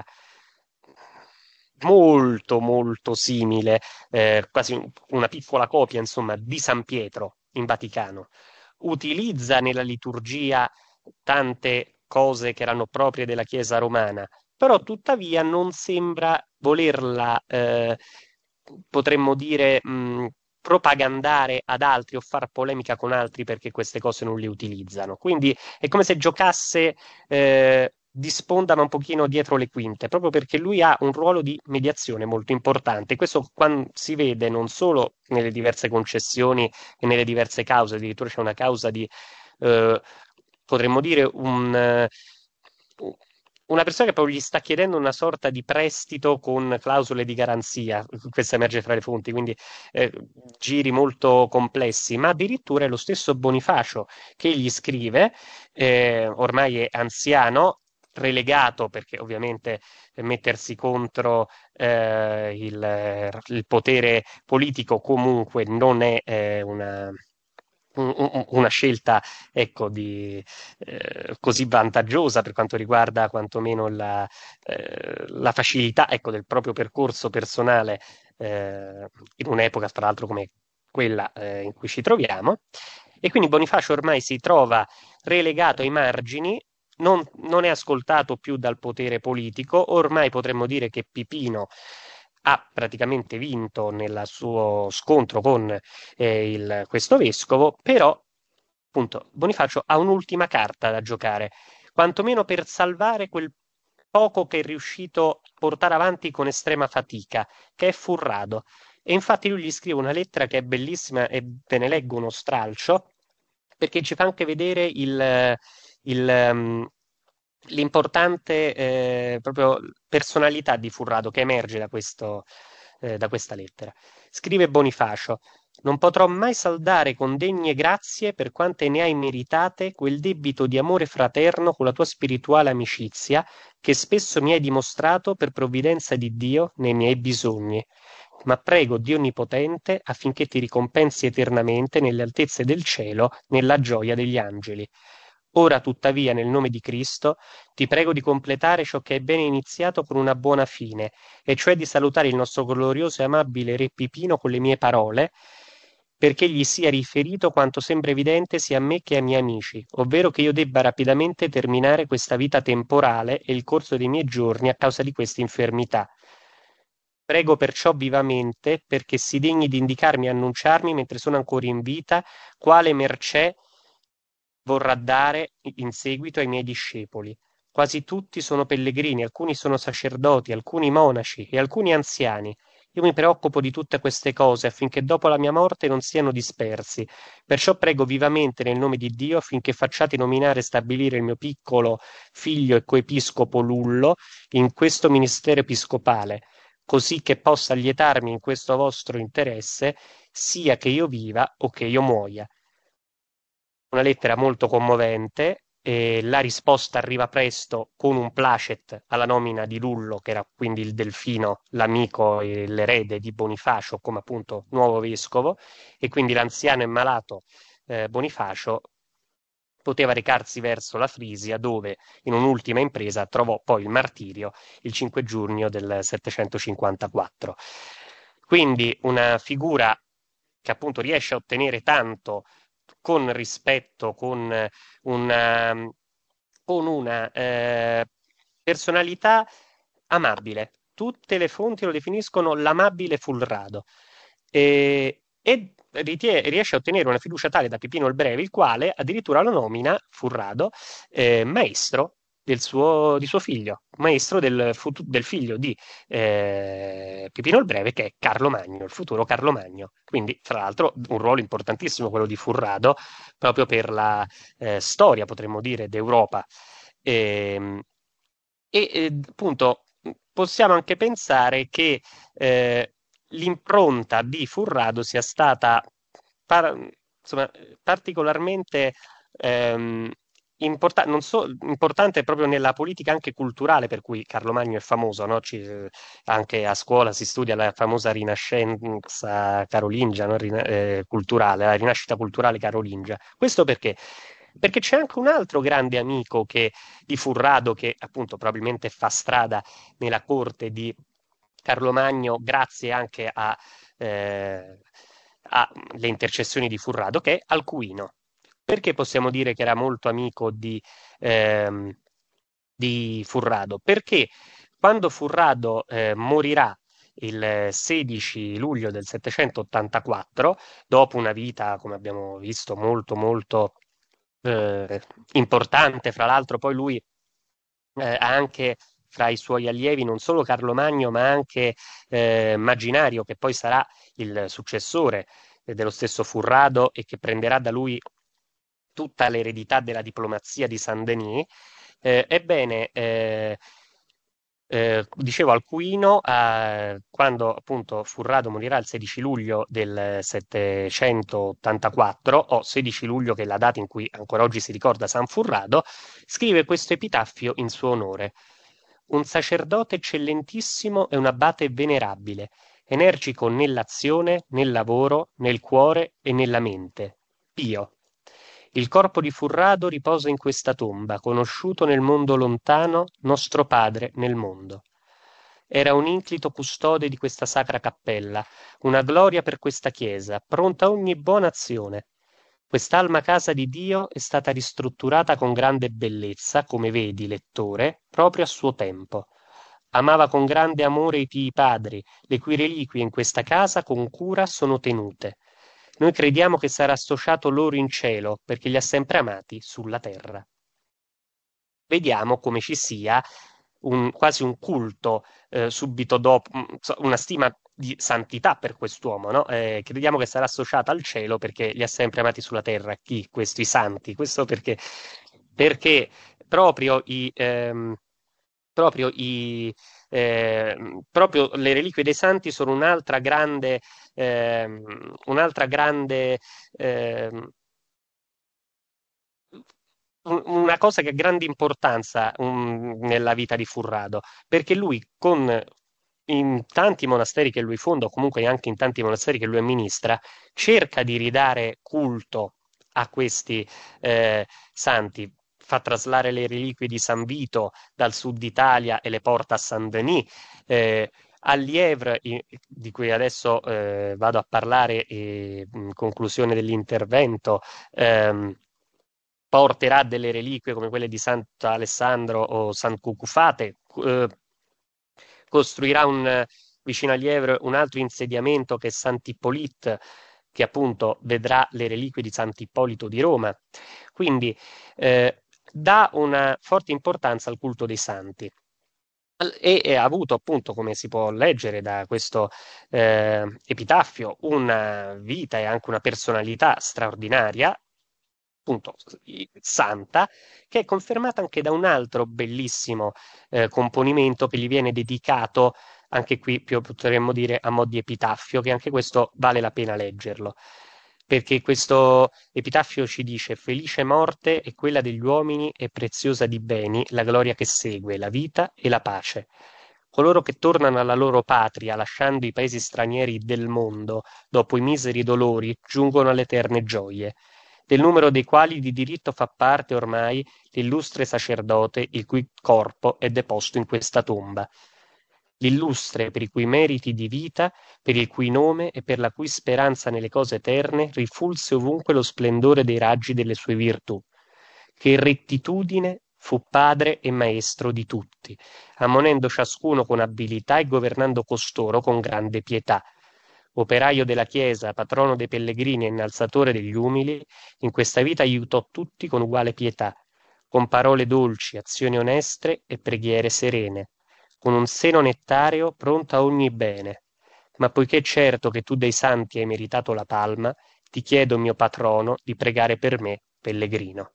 molto, molto simile, eh, quasi un- una piccola copia, insomma, di San Pietro in Vaticano. Utilizza nella liturgia tante cose che erano proprie della Chiesa romana, però tuttavia non sembra volerla, eh, potremmo dire, mh, propagandare ad altri o far polemica con altri perché queste cose non le utilizzano. Quindi è come se giocasse eh, di sponda ma un pochino dietro le quinte, proprio perché lui ha un ruolo di mediazione molto importante. Questo quan- si vede non solo nelle diverse concessioni e nelle diverse cause, addirittura c'è una causa di eh, potremmo dire un, eh, una persona che proprio gli sta chiedendo una sorta di prestito con clausole di garanzia, questo emerge fra le fonti, quindi eh, giri molto complessi, ma addirittura è lo stesso Bonifacio che gli scrive, eh, ormai è anziano, relegato perché ovviamente mettersi contro eh, il, il potere politico comunque non è eh, una, un- un- una scelta ecco, di, eh, così vantaggiosa per quanto riguarda quantomeno la, eh, la facilità ecco, del proprio percorso personale eh, in un'epoca tra l'altro come quella eh, in cui ci troviamo. E quindi Bonifacio ormai si trova relegato ai margini, non, non è ascoltato più dal potere politico, ormai potremmo dire che Pipino ha praticamente vinto nel suo scontro con eh, il- questo vescovo, però appunto Bonifacio ha un'ultima carta da giocare, quantomeno per salvare quel poco che è riuscito a portare avanti con estrema fatica, che è Furrado. E infatti lui gli scrive una lettera che è bellissima e ve ne leggo uno stralcio, perché ci fa anche vedere il, il, ehm, l'importante eh, proprio personalità di Furrado che emerge da questo, eh, da questa lettera. Scrive Bonifacio: non potrò mai saldare con degne grazie, per quante ne hai meritate, quel debito di amore fraterno con la tua spirituale amicizia, che spesso mi hai dimostrato per provvidenza di Dio nei miei bisogni. Ma prego Dio Onnipotente affinché ti ricompensi eternamente nelle altezze del cielo, nella gioia degli angeli. Ora, tuttavia, nel nome di Cristo, ti prego di completare ciò che hai bene iniziato con una buona fine, e cioè di salutare il nostro glorioso e amabile Re Pipino con le mie parole, perché gli sia riferito quanto sembra evidente sia a me che ai miei amici, ovvero che io debba rapidamente terminare questa vita temporale e il corso dei miei giorni a causa di questa infermità. Prego perciò vivamente perché si degni di indicarmi e annunciarmi mentre sono ancora in vita quale mercè vorrà dare in seguito ai miei discepoli. Quasi tutti sono pellegrini, alcuni sono sacerdoti, alcuni monaci e alcuni anziani. Io mi preoccupo di tutte queste cose affinché dopo la mia morte non siano dispersi. Perciò prego vivamente nel nome di Dio affinché facciate nominare e stabilire il mio piccolo figlio e coepiscopo Lullo in questo ministero episcopale, così che possa lietarmi in questo vostro interesse, sia che io viva o che io muoia. una lettera molto commovente. E la risposta arriva presto con un placet alla nomina di Lullo, che era quindi il Delfino, l'amico e l'erede di Bonifacio, come appunto nuovo vescovo, e quindi l'anziano e malato eh, Bonifacio poteva recarsi verso la Frisia, dove in un'ultima impresa trovò poi il martirio il cinque giugno del settecentocinquantaquattro. Quindi una figura che appunto riesce a ottenere tanto con rispetto, con una, con una eh, personalità amabile. Tutte le fonti lo definiscono l'amabile Fulrado. E, e ritie- riesce a ottenere una fiducia tale da Pipino il Breve, il quale addirittura lo nomina, Furrado, eh, maestro del suo, di suo figlio, maestro del, futu- del figlio di eh, Pipino il Breve, che è Carlo Magno, il futuro Carlo Magno. Quindi, tra l'altro, un ruolo importantissimo quello di Furrado, proprio per la eh, storia, potremmo dire, d'Europa. Ehm, E, eh, appunto possiamo anche pensare che eh, l'impronta di Furrado sia stata par- insomma, particolarmente ehm, importa- non so- importante proprio nella politica anche culturale, per cui Carlo Magno è famoso, no? Ci- eh, anche a scuola si studia la famosa rinascenza carolingia, no? Rina- eh, culturale, la rinascita culturale carolingia. Questo perché? Perché c'è anche un altro grande amico che, di Furrado che appunto probabilmente fa strada nella corte di Carlo Magno grazie anche a, eh, alle intercessioni di Furrado, che è Alcuino. Perché possiamo dire che era molto amico di, ehm, di Furrado? Perché quando Furrado eh, morirà il sedici luglio del settecentottantaquattro, dopo una vita, come abbiamo visto, molto molto eh, importante, fra l'altro poi lui eh, ha anche fra i suoi allievi non solo Carlo Magno, ma anche eh, Maginario, che poi sarà il successore eh, dello stesso Furrado e che prenderà da lui tutta l'eredità della diplomazia di Saint-Denis. Eh, ebbene, eh, eh, dicevo Alcuino, eh, quando appunto Furrado morirà il sedici luglio del settecentottantaquattro, o sedici luglio che è la data in cui ancora oggi si ricorda San Furrado, scrive questo epitaffio in suo onore. Un sacerdote eccellentissimo e un abate venerabile, energico nell'azione, nel lavoro, nel cuore e nella mente. Pio. Il corpo di Furrado riposa in questa tomba, conosciuto nel mondo lontano, nostro padre nel mondo. Era un inclito custode di questa sacra cappella, una gloria per questa chiesa, pronta a ogni buona azione. Quest'alma casa di Dio è stata ristrutturata con grande bellezza, come vedi, lettore, proprio a suo tempo. Amava con grande amore i pii padri, le cui reliquie in questa casa con cura sono tenute. Noi crediamo che sarà associato loro in cielo, perché li ha sempre amati sulla terra. Vediamo come ci sia un, quasi un culto eh, subito dopo, mm, so- una stima di santità per quest'uomo, no? Eh, crediamo che sarà associata al cielo perché li ha sempre amati sulla terra. Chi? Questi santi. Questo perché, perché proprio i, ehm, proprio i, ehm, proprio le reliquie dei santi sono un'altra grande, ehm, un'altra grande ehm, un- una cosa che ha grande importanza um, nella vita di Furrado, perché lui con in tanti monasteri che lui fonda, o comunque anche in tanti monasteri che lui amministra, cerca di ridare culto a questi eh, santi, fa traslare le reliquie di San Vito dal sud Italia e le porta a Saint-Denis. Eh, a Lièvre, i- di cui adesso eh, vado a parlare eh, in conclusione dell'intervento, ehm, porterà delle reliquie come quelle di Sant'Alessandro o San Cucufate, eh, costruirà un, vicino a Lievre un altro insediamento che è Sant'Ippolit, che appunto vedrà le reliquie di Sant'Ippolito di Roma. Quindi eh, dà una forte importanza al culto dei santi. E, e ha avuto appunto, come si può leggere da questo eh, epitaffio, una vita e anche una personalità straordinaria, appunto santa, che è confermata anche da un altro bellissimo eh, componimento che gli viene dedicato, anche qui più potremmo dire a mo' di epitaffio, che anche questo vale la pena leggerlo. perché questo epitaffio ci dice: felice morte è quella degli uomini e preziosa di beni, la gloria che segue, la vita e la pace. Coloro che tornano alla loro patria, lasciando i paesi stranieri del mondo, dopo i miseri dolori, giungono alle eterne gioie, del numero dei quali di diritto fa parte ormai l'illustre sacerdote il cui corpo è deposto in questa tomba. L'illustre per i cui meriti di vita, per il cui nome e per la cui speranza nelle cose eterne rifulse ovunque lo splendore dei raggi delle sue virtù, che in rettitudine fu padre e maestro di tutti, ammonendo ciascuno con abilità e governando costoro con grande pietà. Operaio della Chiesa, patrono dei pellegrini e innalzatore degli umili, in questa vita aiutò tutti con uguale pietà, con parole dolci, azioni oneste e preghiere serene, con un seno nettareo pronto a ogni bene. Ma poiché è certo che tu dei santi hai meritato la palma, ti chiedo, mio patrono, di pregare per me, pellegrino.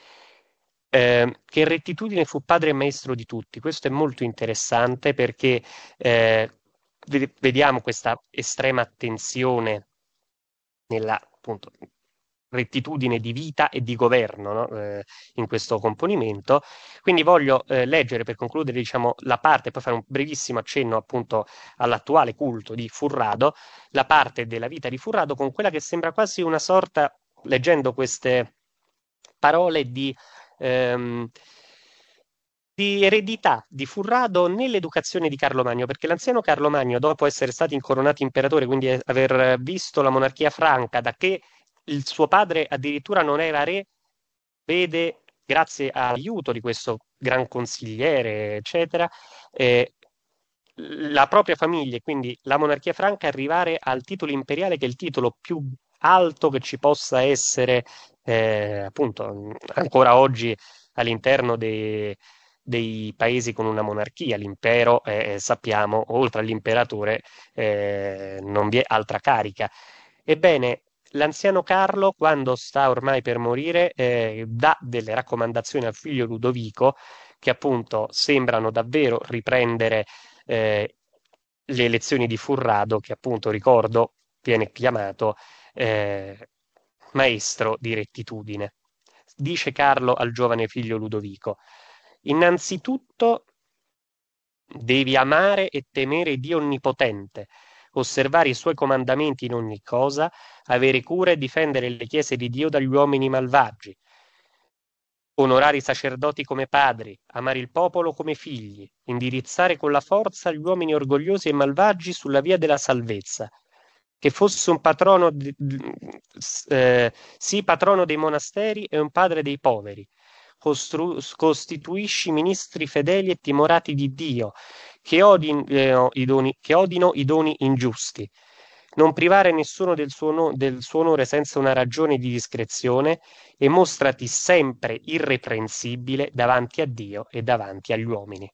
Eh, che rettitudine fu padre e maestro di tutti. Questo è molto interessante perché eh, ve- vediamo questa estrema attenzione nella appunto, rettitudine di vita e di governo, no? Eh, in questo componimento. Quindi voglio eh, leggere per concludere, diciamo, la parte, poi fare un brevissimo accenno appunto all'attuale culto di Furrado, la parte della vita di Furrado con quella che sembra quasi una sorta, leggendo queste parole di ehm, di eredità di Furrado nell'educazione di Carlo Magno, perché l'anziano Carlo Magno, dopo essere stato incoronato imperatore, quindi eh, aver visto la monarchia franca, da che il suo padre addirittura non era re, vede, grazie all'aiuto di questo gran consigliere, eccetera, eh, la propria famiglia, e quindi la monarchia franca, arrivare al titolo imperiale, che è il titolo più alto che ci possa essere, eh, appunto, ancora oggi all'interno dei, dei paesi con una monarchia. L'impero, eh, sappiamo, oltre all'imperatore, eh, non vi è altra carica. Ebbene, l'anziano Carlo, quando sta ormai per morire, eh, dà delle raccomandazioni al figlio Ludovico che appunto sembrano davvero riprendere eh, le lezioni di Furrado, che appunto, ricordo, viene chiamato eh, maestro di rettitudine. Dice Carlo al giovane figlio Ludovico: innanzitutto devi amare e temere Dio Onnipotente, osservare i suoi comandamenti in ogni cosa, avere cura e difendere le chiese di Dio dagli uomini malvagi, onorare i sacerdoti come padri, amare il popolo come figli, indirizzare con la forza gli uomini orgogliosi e malvagi sulla via della salvezza. Che fosse un patrono, di- eh, sì, patrono dei monasteri e un padre dei poveri. Costru- costituisci ministri fedeli e timorati di Dio, che, odin- eh, i doni, che odino i doni ingiusti. Non privare nessuno del suo, ono- del suo onore senza una ragione di discrezione, e mostrati sempre irreprensibile davanti a Dio e davanti agli uomini.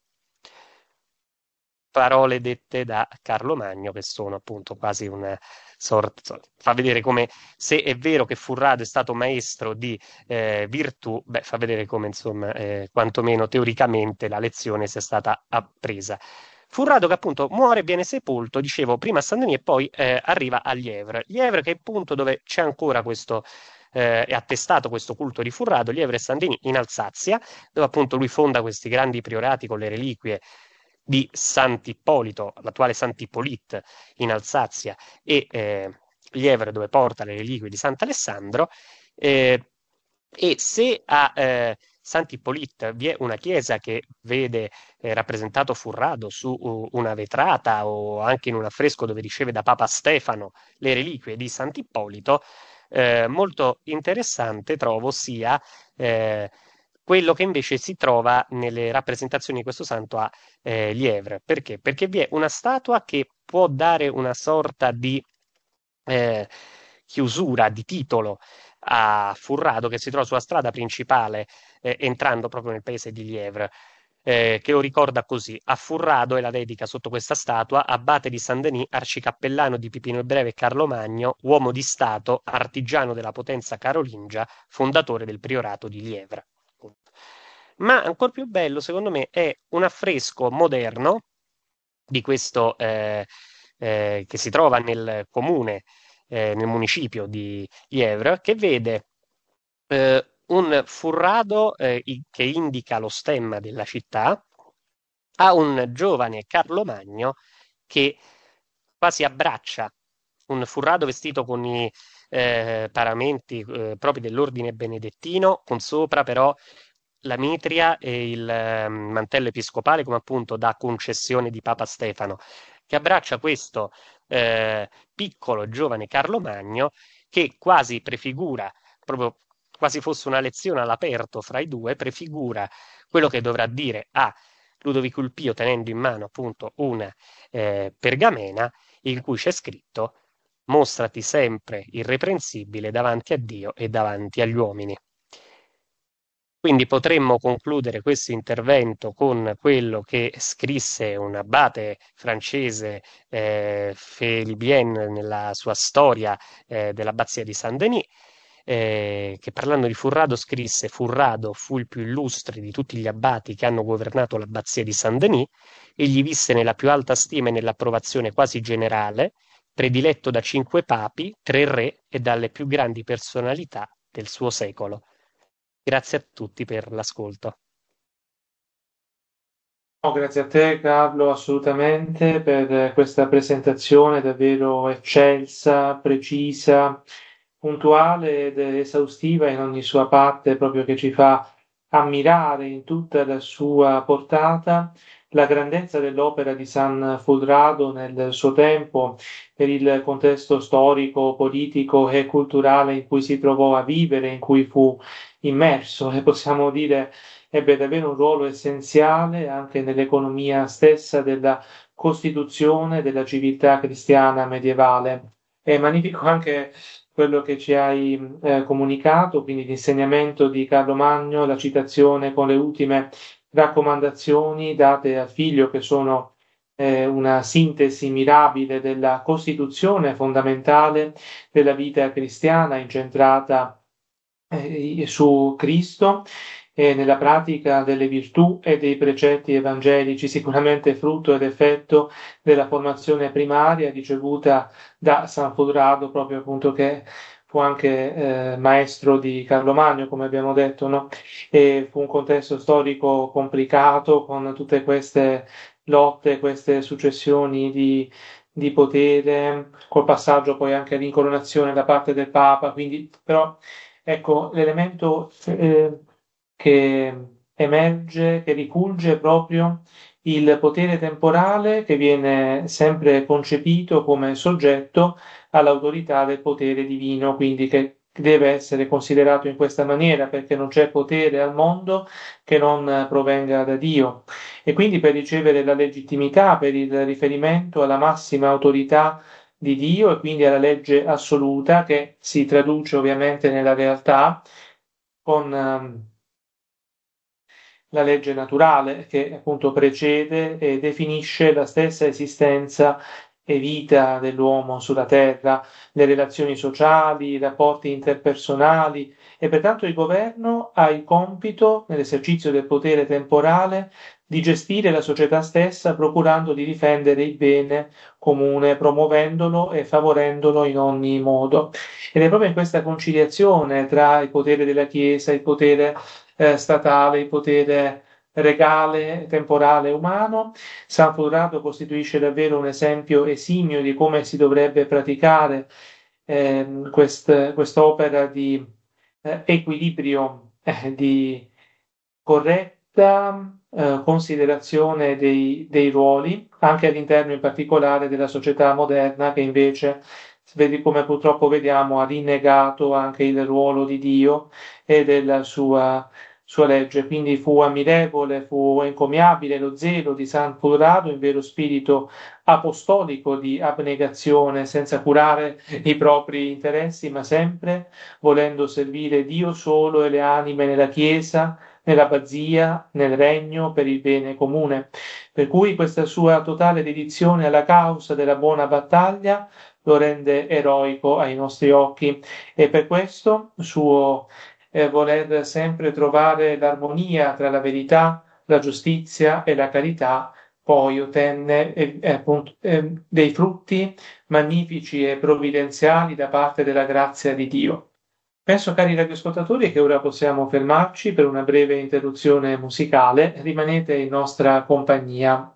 Parole dette da Carlo Magno, che sono appunto quasi una sorta, fa vedere come, se è vero che Furrado è stato maestro di eh, virtù, beh, fa vedere come insomma, eh, quantomeno teoricamente, la lezione sia stata appresa. Furrado, che appunto muore, viene sepolto, dicevo, prima a Saint-Denis e poi eh, arriva a Lièvre. Lièvre, che è il punto dove c'è ancora questo, eh, è attestato questo culto di Furrado, Lièvre e Saint-Denis in Alsazia, dove appunto lui fonda questi grandi priorati con le reliquie di Sant'Ippolito, l'attuale Sant'Ippolit in Alsazia, e eh, Lievre, dove porta le reliquie di Sant'Alessandro. Eh, e se a eh, Sant'Ippolit vi è una chiesa che vede eh, rappresentato Furrado su uh, una vetrata, o anche in un affresco dove riceve da Papa Stefano le reliquie di Sant'Ippolito, eh, molto interessante trovo sia eh, quello che invece si trova nelle rappresentazioni di questo santo a eh, Lièvre. Perché? Perché vi è una statua che può dare una sorta di eh, chiusura, di titolo a Furrado, che si trova sulla strada principale, eh, entrando proprio nel paese di Lièvre. Eh, che lo ricorda così: a Furrado, e la dedica sotto questa statua, abate di Saint-Denis, arcicappellano di Pipino il Breve e Carlo Magno, uomo di Stato, artigiano della potenza carolingia, fondatore del priorato di Lièvre. Ma ancora più bello, secondo me, è un affresco moderno di questo eh, eh, che si trova nel comune eh, nel municipio di Lièvre, che vede eh, un furrado eh, i- che indica lo stemma della città a un giovane Carlo Magno che quasi abbraccia un furrado vestito con i eh, paramenti eh, propri dell'ordine benedettino, con sopra però la mitria e il eh, mantello episcopale, come appunto da concessione di Papa Stefano, che abbraccia questo eh, piccolo giovane Carlo Magno che quasi prefigura, proprio quasi fosse una lezione all'aperto fra i due, prefigura quello che dovrà dire a Ludovico il Pio tenendo in mano appunto una eh, pergamena in cui c'è scritto: mostrati sempre irreprensibile davanti a Dio e davanti agli uomini. Quindi potremmo concludere questo intervento con quello che scrisse un abate francese, eh, Félibien, nella sua storia eh, dell'abbazia di Saint-Denis, eh, che parlando di Furrado scrisse: Furrado fu il più illustre di tutti gli abbati che hanno governato l'abbazia di Saint-Denis, egli visse nella più alta stima e nell'approvazione quasi generale, prediletto da cinque papi, tre re e dalle più grandi personalità del suo secolo. Grazie a tutti per l'ascolto. No, grazie a te Carlo, assolutamente, per questa presentazione davvero eccelsa, precisa, puntuale ed esaustiva in ogni sua parte, proprio che ci fa ammirare in tutta la sua portata la grandezza dell'opera di San Fulrado nel suo tempo, per il contesto storico, politico e culturale in cui si trovò a vivere, in cui fu immerso, e possiamo dire ebbe davvero un ruolo essenziale anche nell'economia stessa della costituzione della civiltà cristiana medievale. È magnifico anche quello che ci hai eh, comunicato, quindi l'insegnamento di Carlo Magno, la citazione con le ultime raccomandazioni date al figlio, che sono eh, una sintesi mirabile della Costituzione fondamentale della vita cristiana, incentrata eh, su Cristo e nella pratica delle virtù e dei precetti evangelici, sicuramente frutto ed effetto della formazione primaria ricevuta da San Fulrado, proprio appunto che fu anche eh, maestro di Carlo Magno, come abbiamo detto, no? E fu un contesto storico complicato, con tutte queste lotte, queste successioni di, di potere, col passaggio poi anche all'incoronazione da parte del Papa, quindi però ecco, l'elemento eh, che emerge, che rifulge è proprio il potere temporale che viene sempre concepito come soggetto all'autorità del potere divino, quindi che deve essere considerato in questa maniera perché non c'è potere al mondo che non provenga da Dio. E quindi per ricevere la legittimità, per il riferimento alla massima autorità di Dio e quindi alla legge assoluta che si traduce ovviamente nella realtà con ehm, la legge naturale che appunto precede e definisce la stessa esistenza e vita dell'uomo sulla terra, le relazioni sociali, i rapporti interpersonali e pertanto il governo ha il compito, nell'esercizio del potere temporale, di gestire la società stessa procurando di difendere il bene comune, promuovendolo e favorendolo in ogni modo. Ed è proprio in questa conciliazione tra il potere della Chiesa, il potere eh, statale, il potere regale, temporale, umano. San Fulrado costituisce davvero un esempio esimio di come si dovrebbe praticare ehm, quest, quest'opera di eh, equilibrio, eh, di corretta eh, considerazione dei, dei ruoli, anche all'interno in particolare della società moderna che invece, vedi come purtroppo vediamo, ha rinnegato anche il ruolo di Dio e della sua, sua legge. Quindi fu ammirevole, fu encomiabile lo zelo di San Fulrado, in vero spirito apostolico di abnegazione, senza curare i propri interessi, ma sempre volendo servire Dio solo e le anime nella Chiesa, nell'abbazia, nel regno per il bene comune. Per cui questa sua totale dedizione alla causa della buona battaglia lo rende eroico ai nostri occhi e per questo suo eh, voler sempre trovare l'armonia tra la verità, la giustizia e la carità poi ottenne eh, eh, appunto, eh, dei frutti magnifici e provvidenziali da parte della grazia di Dio. Penso, cari radioascoltatori, che ora possiamo fermarci per una breve interruzione musicale. Rimanete in nostra compagnia.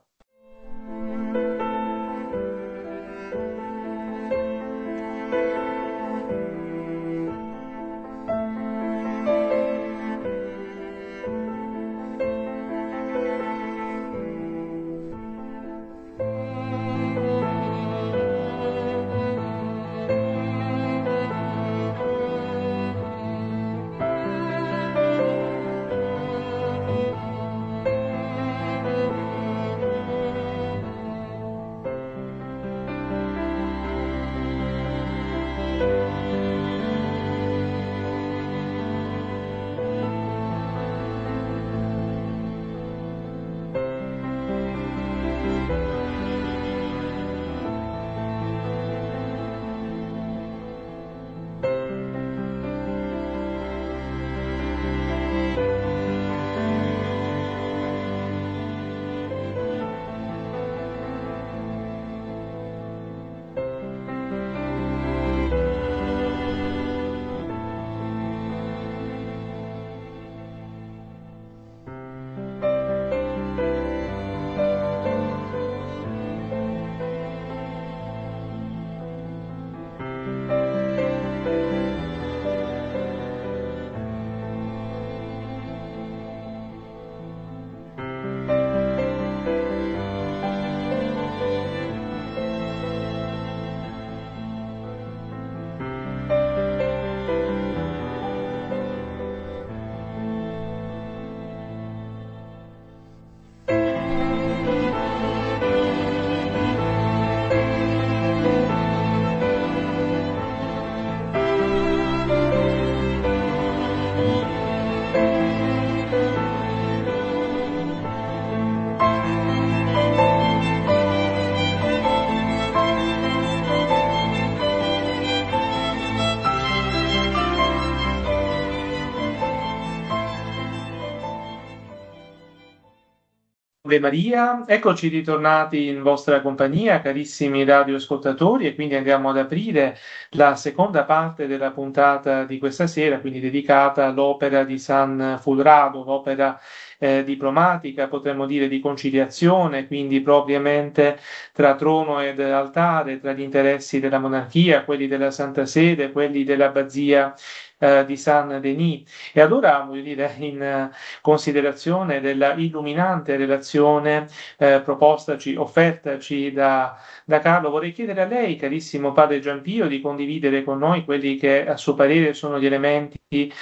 Ave Maria, eccoci ritornati in vostra compagnia, carissimi radioascoltatori, e quindi andiamo ad aprire la seconda parte della puntata di questa sera, quindi dedicata all'opera di San Fulrado, un'opera eh, diplomatica, potremmo dire di conciliazione, quindi propriamente tra trono ed altare, tra gli interessi della monarchia, quelli della Santa Sede, quelli dell'abbazia eh, di San Denis. E allora, voglio dire, in considerazione della illuminante relazione eh, propostaci, offertaci da, da Carlo, vorrei chiedere a lei, carissimo padre Giampio, di condividere con noi quelli che a suo parere sono gli elementi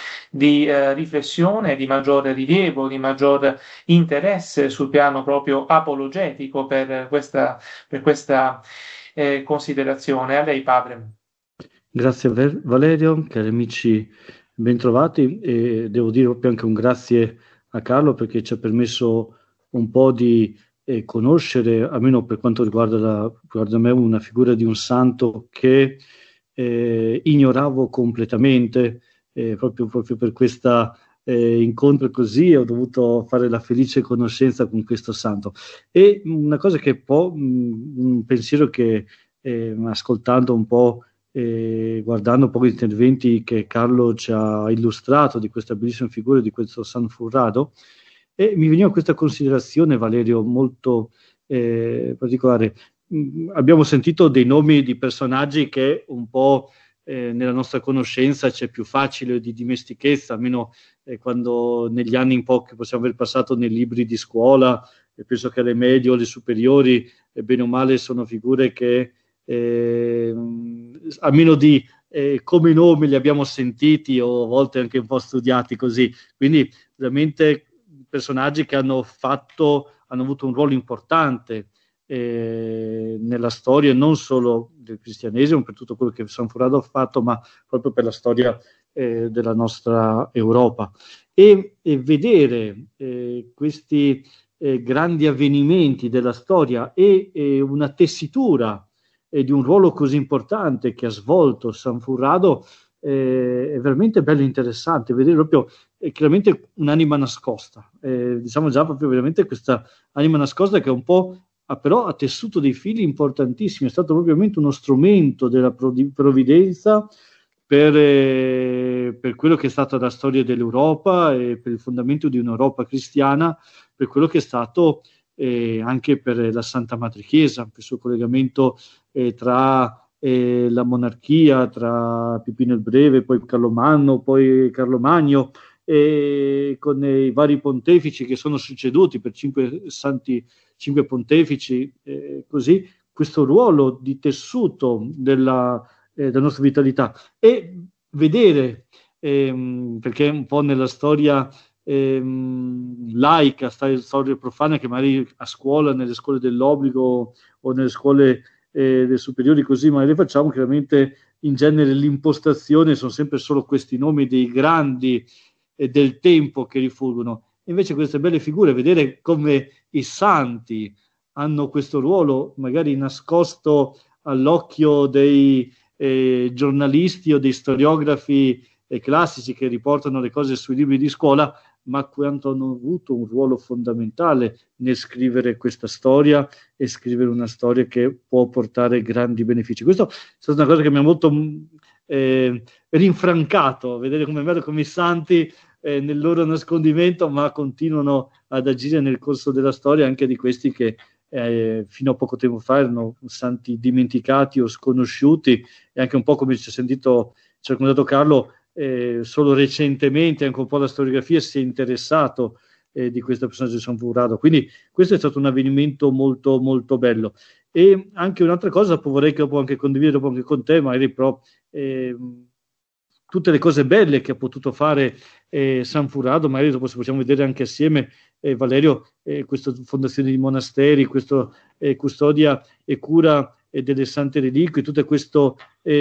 di eh, riflessione, di maggiore rilievo, di maggior interesse sul piano proprio apologetico per questa, per questa eh, considerazione. A lei, padre. Grazie Valerio, cari amici, bentrovati, e devo dire proprio anche un grazie a Carlo perché ci ha permesso un po' di eh, conoscere, almeno per quanto riguarda, la, riguarda me, una figura di un santo che eh, ignoravo completamente, eh, proprio, proprio per questo eh, incontro così ho dovuto fare la felice conoscenza con questo santo. E una cosa che può, mh, un pensiero che eh, ascoltando un po' E guardando un po' gli interventi che Carlo ci ha illustrato di questa bellissima figura di questo San Fulrado, e mi veniva questa considerazione, Valerio, molto eh, particolare. Mm, abbiamo sentito dei nomi di personaggi che un po' eh, nella nostra conoscenza c'è più facile di dimestichezza, almeno eh, quando negli anni in po' che possiamo aver passato nei libri di scuola, e penso che alle medie o alle superiori, eh, bene o male, sono figure che Eh, almeno di eh, come nomi li abbiamo sentiti o a volte anche un po' studiati così, quindi veramente personaggi che hanno fatto, hanno avuto un ruolo importante eh, nella storia non solo del cristianesimo, per tutto quello che San Fulrado ha fatto, ma proprio per la storia eh, della nostra Europa. E, e vedere eh, questi eh, grandi avvenimenti della storia e, e una tessitura e di un ruolo così importante che ha svolto San Fulrado eh, è veramente bello e interessante vedere proprio eh, chiaramente un'anima nascosta, eh, diciamo già proprio veramente questa anima nascosta che è un po' ha però ha tessuto dei fili importantissimi, è stato propriamente uno strumento della provvidenza per, eh, per quello che è stata la storia dell'Europa e per il fondamento di un'Europa cristiana, per quello che è stato eh, anche per la Santa Madre Chiesa, per il suo collegamento eh, tra eh, la monarchia, tra Pipino il Breve, poi Carlo Magno, poi Carlo Magno, e con i vari pontefici che sono succeduti per cinque santi, cinque pontefici, eh, così questo ruolo di tessuto della, eh, della nostra vitalità e vedere, ehm, perché un po' nella storia ehm, laica, storia profana che magari a scuola, nelle scuole dell'obbligo o nelle scuole eh, superiori così magari le facciamo, chiaramente in genere l'impostazione sono sempre solo questi nomi dei grandi e del tempo che rifuggono. Invece queste belle figure, vedere come i santi hanno questo ruolo magari nascosto all'occhio dei eh, giornalisti o dei storiografi eh, classici che riportano le cose sui libri di scuola, ma quanto hanno avuto un ruolo fondamentale nel scrivere questa storia e scrivere una storia che può portare grandi benefici. Questo è stata una cosa che mi ha molto eh, rinfrancato, vedere come bello come i santi eh, nel loro nascondimento, ma continuano ad agire nel corso della storia anche di questi che eh, fino a poco tempo fa erano santi dimenticati o sconosciuti, e anche un po' come ci ha sentito, ci ha raccontato Carlo, eh, solo recentemente anche un po' la storiografia si è interessato eh, di questa personaggio di San Furrado, quindi questo è stato un avvenimento molto molto bello. E anche un'altra cosa vorrei che dopo anche condividere dopo anche con te, magari però eh, tutte le cose belle che ha potuto fare eh, San Furrado, magari dopo se possiamo vedere anche assieme, eh, Valerio, eh, questa fondazione di monasteri, questa eh, custodia e cura eh, delle sante reliquie, tutto questo,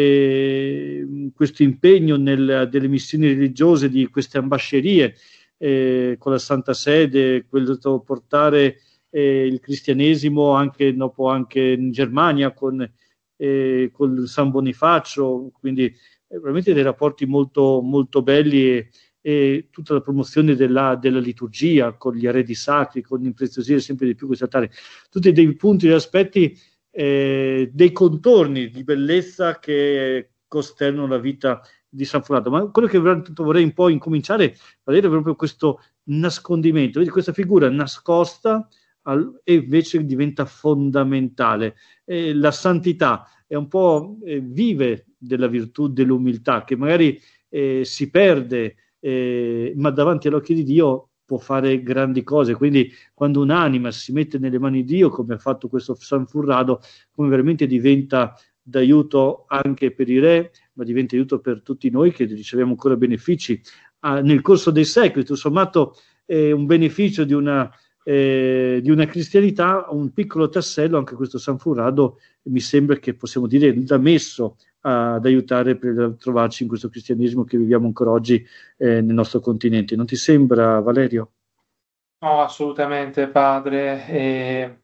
eh, questo impegno nel, delle missioni religiose di queste ambascerie eh, con la Santa Sede, quello di portare eh, il cristianesimo anche dopo anche in Germania con, eh, con San Bonifacio, quindi veramente dei rapporti molto, molto belli e, e tutta la promozione della, della liturgia con gli arredi sacri, con l'impreziosire sempre di più questo altare, tutti dei punti, degli aspetti, eh, dei contorni di bellezza che costernano la vita di San Furrado. Ma quello che vorrei un po' incominciare a vedere è proprio questo nascondimento, vedi questa figura nascosta al, e invece diventa fondamentale. Eh, la santità è un po' eh, vive della virtù dell'umiltà che magari eh, si perde eh, ma davanti all'occhio di Dio può fare grandi cose, quindi quando un'anima si mette nelle mani di Dio come ha fatto questo San Furrado, come veramente diventa d'aiuto anche per i re, ma diventa aiuto per tutti noi che riceviamo ancora benefici ah, nel corso dei secoli, tutto sommato eh, un beneficio di una Eh, di una cristianità, un piccolo tassello, anche questo San Furrado mi sembra che possiamo dire da messo ad aiutare per trovarci in questo cristianesimo che viviamo ancora oggi eh, nel nostro continente. Non ti sembra, Valerio? No, assolutamente, padre. È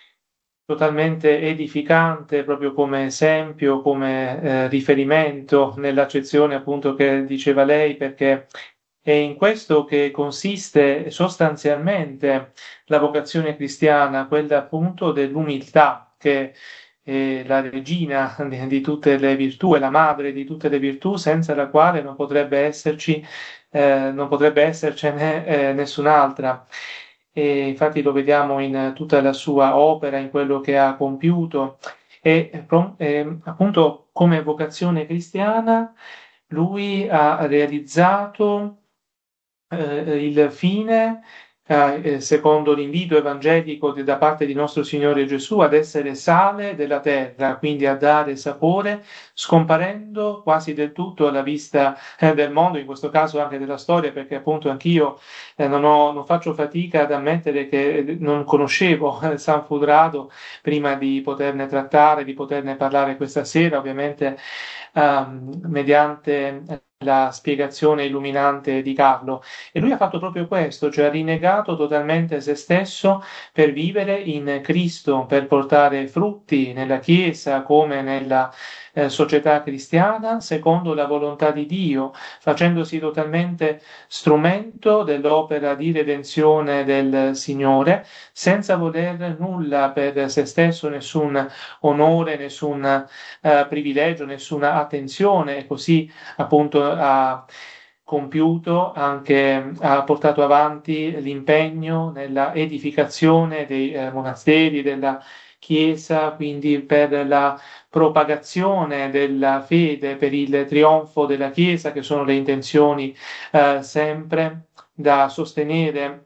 totalmente edificante proprio come esempio, come eh, riferimento nell'accezione appunto che diceva lei, perché è in questo che consiste sostanzialmente la vocazione cristiana, quella appunto dell'umiltà, che è la regina di, di tutte le virtù, è la madre di tutte le virtù, senza la quale non potrebbe esserci, eh, non potrebbe essercene eh, nessun'altra. E infatti lo vediamo in tutta la sua opera, in quello che ha compiuto. E eh, appunto come vocazione cristiana lui ha realizzato eh, il fine, eh, secondo l'invito evangelico de, da parte di nostro Signore Gesù, ad essere sale della terra, quindi a dare sapore, scomparendo quasi del tutto alla vista eh, del mondo, in questo caso anche della storia, perché appunto anch'io eh, non, ho, non faccio fatica ad ammettere che non conoscevo eh, San Furrado prima di poterne trattare, di poterne parlare questa sera, ovviamente ehm, mediante la spiegazione illuminante di Carlo. E lui ha fatto proprio questo, cioè ha rinnegato totalmente se stesso per vivere in Cristo, per portare frutti nella Chiesa come nella eh, società cristiana secondo la volontà di Dio, facendosi totalmente strumento dell'opera di redenzione del Signore, senza voler nulla per se stesso, nessun onore, nessun eh, privilegio, nessuna attenzione, e così appunto ha compiuto anche, ha portato avanti l'impegno nella edificazione dei eh, monasteri, della Chiesa, quindi per la propagazione della fede, per il trionfo della Chiesa, che sono le intenzioni eh, sempre da sostenere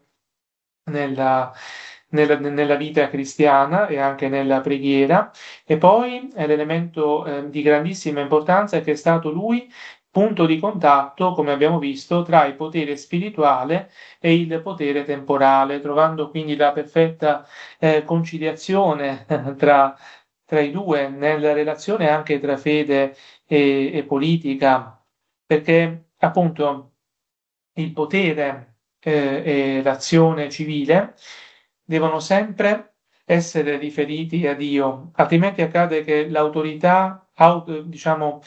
nella, nella, nella vita cristiana e anche nella preghiera. E poi eh, l'elemento eh, di grandissima importanza è che è stato lui punto di contatto, come abbiamo visto, tra il potere spirituale e il potere temporale, trovando quindi la perfetta eh, conciliazione tra, tra i due, nella relazione anche tra fede e, e politica, perché appunto il potere eh, e l'azione civile devono sempre essere riferiti a Dio, altrimenti accade che l'autorità, auto, diciamo,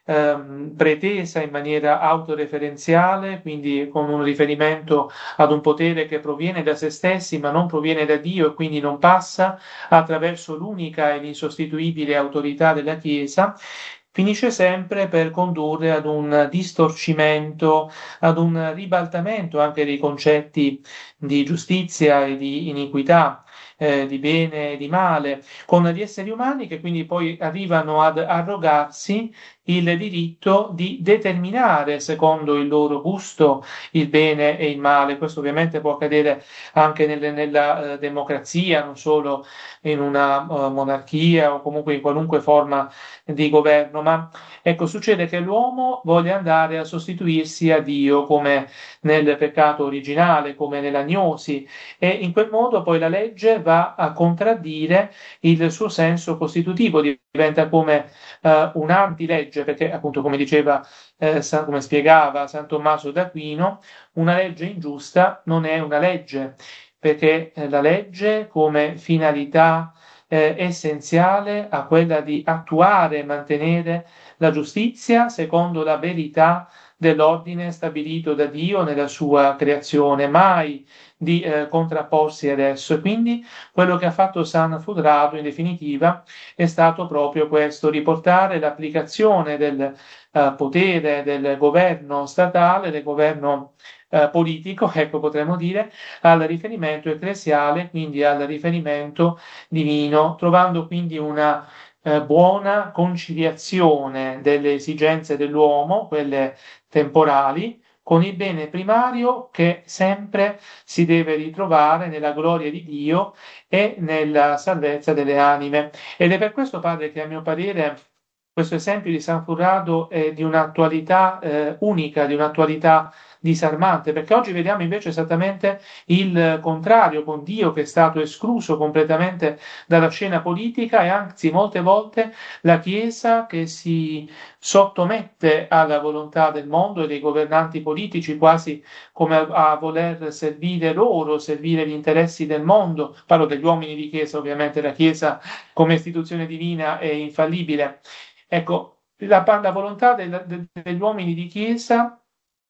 ehm, pretesa in maniera autoreferenziale, quindi con un riferimento ad un potere che proviene da se stessi ma non proviene da Dio e quindi non passa attraverso l'unica ed insostituibile autorità della Chiesa, finisce sempre per condurre ad un distorcimento, ad un ribaltamento anche dei concetti di giustizia e di iniquità, eh, di bene e di male, con gli esseri umani che quindi poi arrivano ad arrogarsi il diritto di determinare secondo il loro gusto il bene e il male. Questo ovviamente può accadere anche nelle, nella eh, democrazia, non solo in una uh, monarchia o comunque in qualunque forma di governo, ma ecco, succede che l'uomo voglia andare a sostituirsi a Dio come nel peccato originale, come nell'agnosi, e in quel modo poi la legge va a contraddire il suo senso costitutivo, diventa come eh, un'antilegge, perché appunto come diceva, eh, come spiegava San Tommaso d'Aquino, una legge ingiusta non è una legge, perché eh, la legge come finalità eh, essenziale a quella di attuare e mantenere la giustizia secondo la verità dell'ordine stabilito da Dio nella sua creazione, mai di eh, contrapporsi ad esso. E quindi quello che ha fatto San Fudrado in definitiva è stato proprio questo, riportare l'applicazione del eh, potere del governo statale, del governo eh, politico, ecco potremmo dire, al riferimento ecclesiale, quindi al riferimento divino, trovando quindi una eh, buona conciliazione delle esigenze dell'uomo, quelle temporali, con il bene primario che sempre si deve ritrovare nella gloria di Dio e nella salvezza delle anime. Ed è per questo, padre, che a mio parere questo esempio di San Furrado è di un'attualità eh, unica, di un'attualità disarmante, perché oggi vediamo invece esattamente il contrario, con Dio che è stato escluso completamente dalla scena politica, e anzi molte volte la Chiesa che si sottomette alla volontà del mondo e dei governanti politici, quasi come a, a voler servire loro, servire gli interessi del mondo. Parlo degli uomini di Chiesa, ovviamente la Chiesa come istituzione divina è infallibile. Ecco, la, la volontà del, de, degli uomini di Chiesa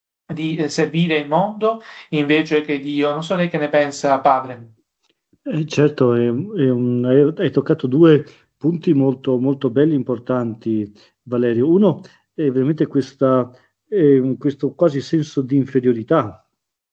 di eh, servire il mondo invece che Dio. Non so lei che ne pensa, padre. Eh, certo, è, è un- hai hai toccato due punti molto, molto belli, importanti, Valerio. Uno è veramente questa, eh, questo quasi senso di inferiorità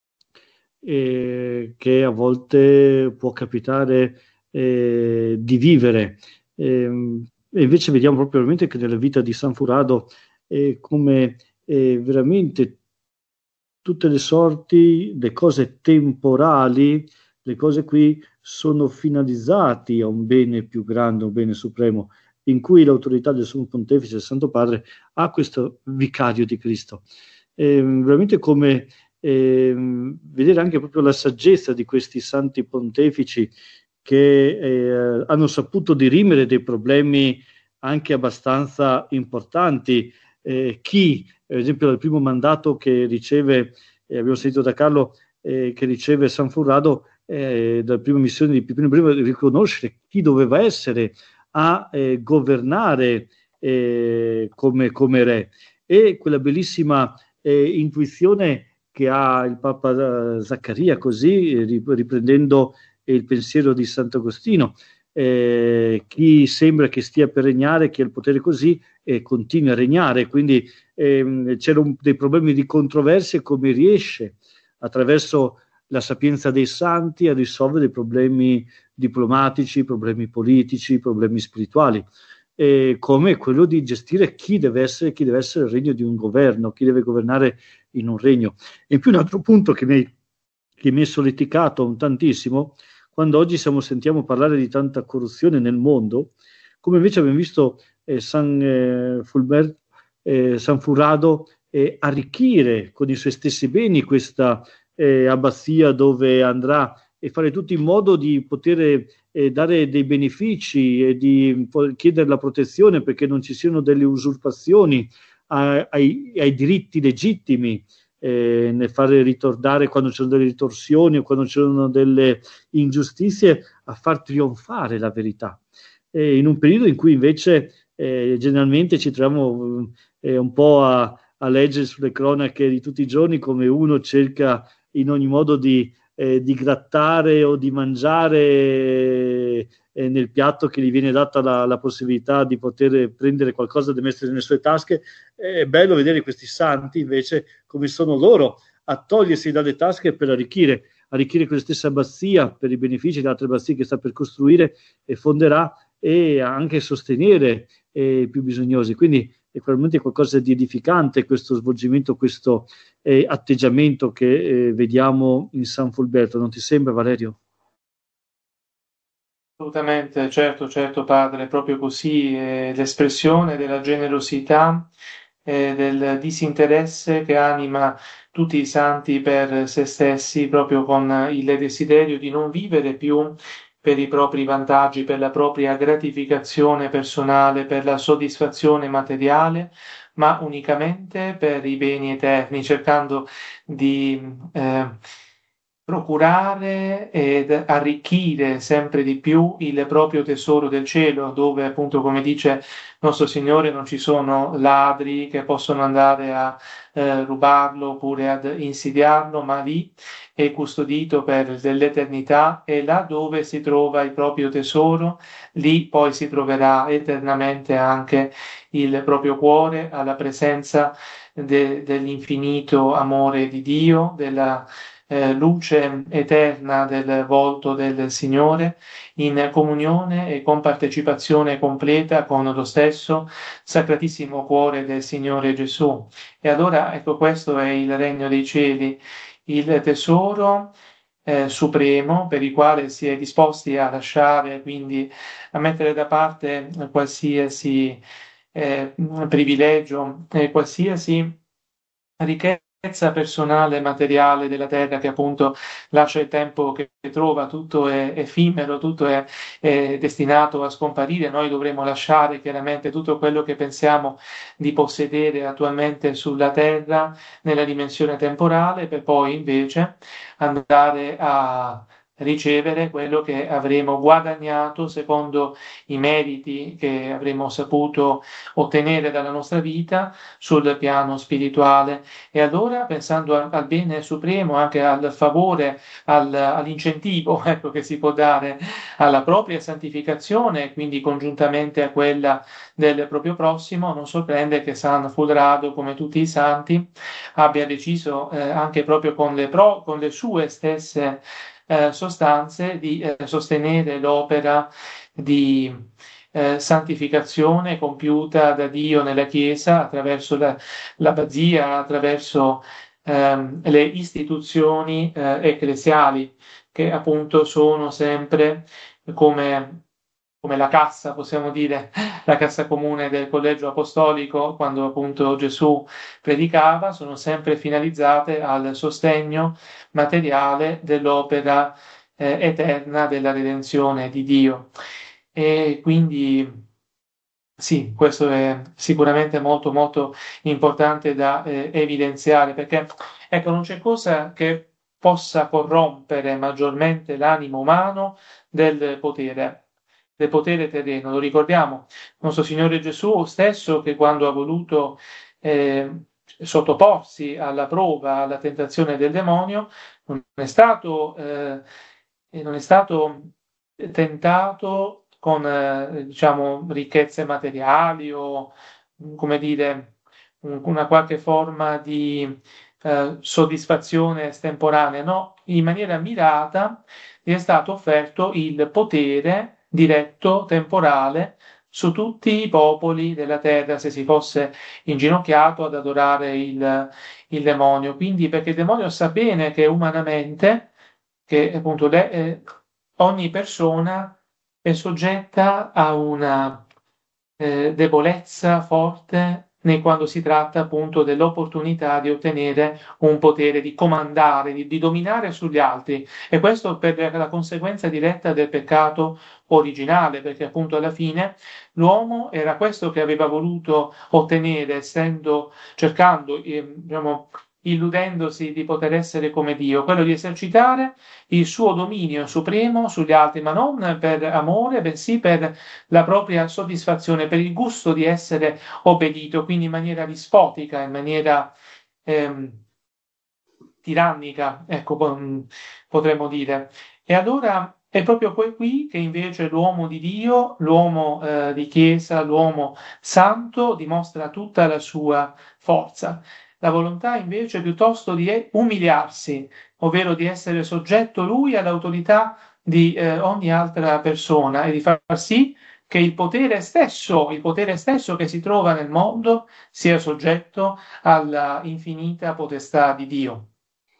eh, che a volte può capitare eh, di vivere. Ehm, E invece vediamo proprio veramente che nella vita di San Furado eh, come eh, veramente tutte le sorti, le cose temporali, le cose qui sono finalizzate a un bene più grande, un bene supremo, in cui l'autorità del Sommo Pontefice, del Santo Padre, ha questo vicario di Cristo. Eh, veramente come eh, vedere anche proprio la saggezza di questi santi pontefici che eh, hanno saputo dirimere dei problemi anche abbastanza importanti. Eh, chi, ad esempio, dal primo mandato che riceve, eh, abbiamo sentito da Carlo, eh, che riceve San Furrado, eh, dalla prima missione di Pipino I, riconoscere chi doveva essere a eh, governare eh, come, come re. E quella bellissima eh, intuizione che ha il Papa eh, Zaccaria, così eh, riprendendo il pensiero di Sant'Agostino, eh, chi sembra che stia per regnare, che ha il potere così, e continua a regnare. Quindi ehm, c'erano dei problemi di controversia, come riesce attraverso la sapienza dei santi a risolvere dei problemi diplomatici, problemi politici, problemi spirituali, eh, come quello di gestire chi deve essere, chi deve essere il regno di un governo, chi deve governare in un regno. E in più un altro punto che mi, che mi è solleticato tantissimo, quando oggi siamo, sentiamo parlare di tanta corruzione nel mondo, come invece abbiamo visto eh, San eh, Fulbert, eh, San Furrado eh, arricchire con i suoi stessi beni questa eh, abbazia dove andrà, e fare tutto in modo di poter eh, dare dei benefici e di chiedere la protezione perché non ci siano delle usurpazioni a, ai, ai diritti legittimi, eh, nel fare ritornare quando ci sono delle ritorsioni o quando ci sono delle ingiustizie, a far trionfare la verità. Eh, in un periodo in cui invece eh, generalmente ci troviamo eh, un po' a, a leggere sulle cronache di tutti i giorni come uno cerca in ogni modo di, eh, di grattare o di mangiare eh, nel piatto che gli viene data la, la possibilità di poter prendere qualcosa da mettere nelle sue tasche. È bello vedere questi santi invece come sono loro a togliersi dalle tasche per arricchire, arricchire quella stessa abbazia per i benefici delle altre abbazie che sta per costruire e fonderà, e anche sostenere eh, i più bisognosi. Quindi è probabilmente qualcosa di edificante questo svolgimento, questo eh, atteggiamento che eh, vediamo in San Fulberto. Non ti sembra, Valerio? Assolutamente, certo, certo, padre, proprio così, eh, l'espressione della generosità e del disinteresse che anima tutti i santi per se stessi, proprio con il desiderio di non vivere più per i propri vantaggi, per la propria gratificazione personale, per la soddisfazione materiale, ma unicamente per i beni eterni, cercando di eh, procurare ed arricchire sempre di più il proprio tesoro del cielo, dove appunto, come dice nostro Signore, non ci sono ladri che possono andare a eh, rubarlo oppure ad insidiarlo, ma lì è custodito per dell'eternità, e là dove si trova il proprio tesoro, lì poi si troverà eternamente anche il proprio cuore alla presenza de- dell'infinito amore di Dio, della eh, luce eterna del volto del Signore, in comunione e compartecipazione completa con lo stesso Sacratissimo Cuore del Signore Gesù. E allora, ecco, questo è il regno dei cieli, il tesoro eh, supremo per il quale si è disposti a lasciare, quindi a mettere da parte qualsiasi eh, privilegio, eh, qualsiasi ricchezza personale, materiale della terra, che appunto lascia il tempo che trova, tutto è effimero, tutto è, è destinato a scomparire. Noi dovremo lasciare chiaramente tutto quello che pensiamo di possedere attualmente sulla terra nella dimensione temporale, per poi invece andare a ricevere quello che avremo guadagnato secondo i meriti che avremo saputo ottenere dalla nostra vita sul piano spirituale. E allora, pensando al, al bene supremo, anche al favore, al, all'incentivo ecco, che si può dare alla propria santificazione, quindi congiuntamente a quella del proprio prossimo, non sorprende che San Fulrado, come tutti i santi, abbia deciso eh, anche proprio con le, pro, con le sue stesse eh, sostanze di eh, sostenere l'opera di eh, santificazione compiuta da Dio nella Chiesa attraverso la, l'abbazia, attraverso ehm, le istituzioni eh, ecclesiali, che appunto sono sempre come, come la cassa, possiamo dire, la cassa comune del collegio apostolico, quando appunto Gesù predicava, sono sempre finalizzate al sostegno materiale dell'opera eh, eterna della redenzione di Dio. E quindi sì, questo è sicuramente molto molto importante da eh, evidenziare, perché ecco, non c'è cosa che possa corrompere maggiormente l'animo umano del potere. del potere terreno. Lo ricordiamo, nostro Signore Gesù stesso, che quando ha voluto eh, sottoporsi alla prova, alla tentazione del demonio, non è stato, eh, non è stato tentato con eh, diciamo, ricchezze materiali o, come dire, un- una qualche forma di eh, soddisfazione estemporanea, no, in maniera mirata gli è stato offerto il potere diretto, temporale, su tutti i popoli della terra, se si fosse inginocchiato ad adorare il, il demonio. Quindi, perché il demonio sa bene che umanamente, che appunto le- eh, ogni persona è soggetta a una eh, debolezza forte né quando si tratta appunto dell'opportunità di ottenere un potere, di comandare, di, di dominare sugli altri. E questo per la conseguenza diretta del peccato originale, perché appunto alla fine l'uomo era questo che aveva voluto ottenere, essendo, cercando, eh, diciamo, illudendosi di poter essere come Dio, quello di esercitare il suo dominio supremo sugli altri, ma non per amore, bensì per la propria soddisfazione, per il gusto di essere obbedito, quindi in maniera dispotica, in maniera ehm, tirannica, ecco, po- potremmo dire. E allora è proprio que- qui che invece l'uomo di Dio, l'uomo eh, di Chiesa, l'uomo santo dimostra tutta la sua forza. La volontà invece piuttosto di umiliarsi, ovvero di essere soggetto lui all'autorità di eh, ogni altra persona e di far sì che il potere stesso, il potere stesso che si trova nel mondo sia soggetto alla infinita potestà di Dio.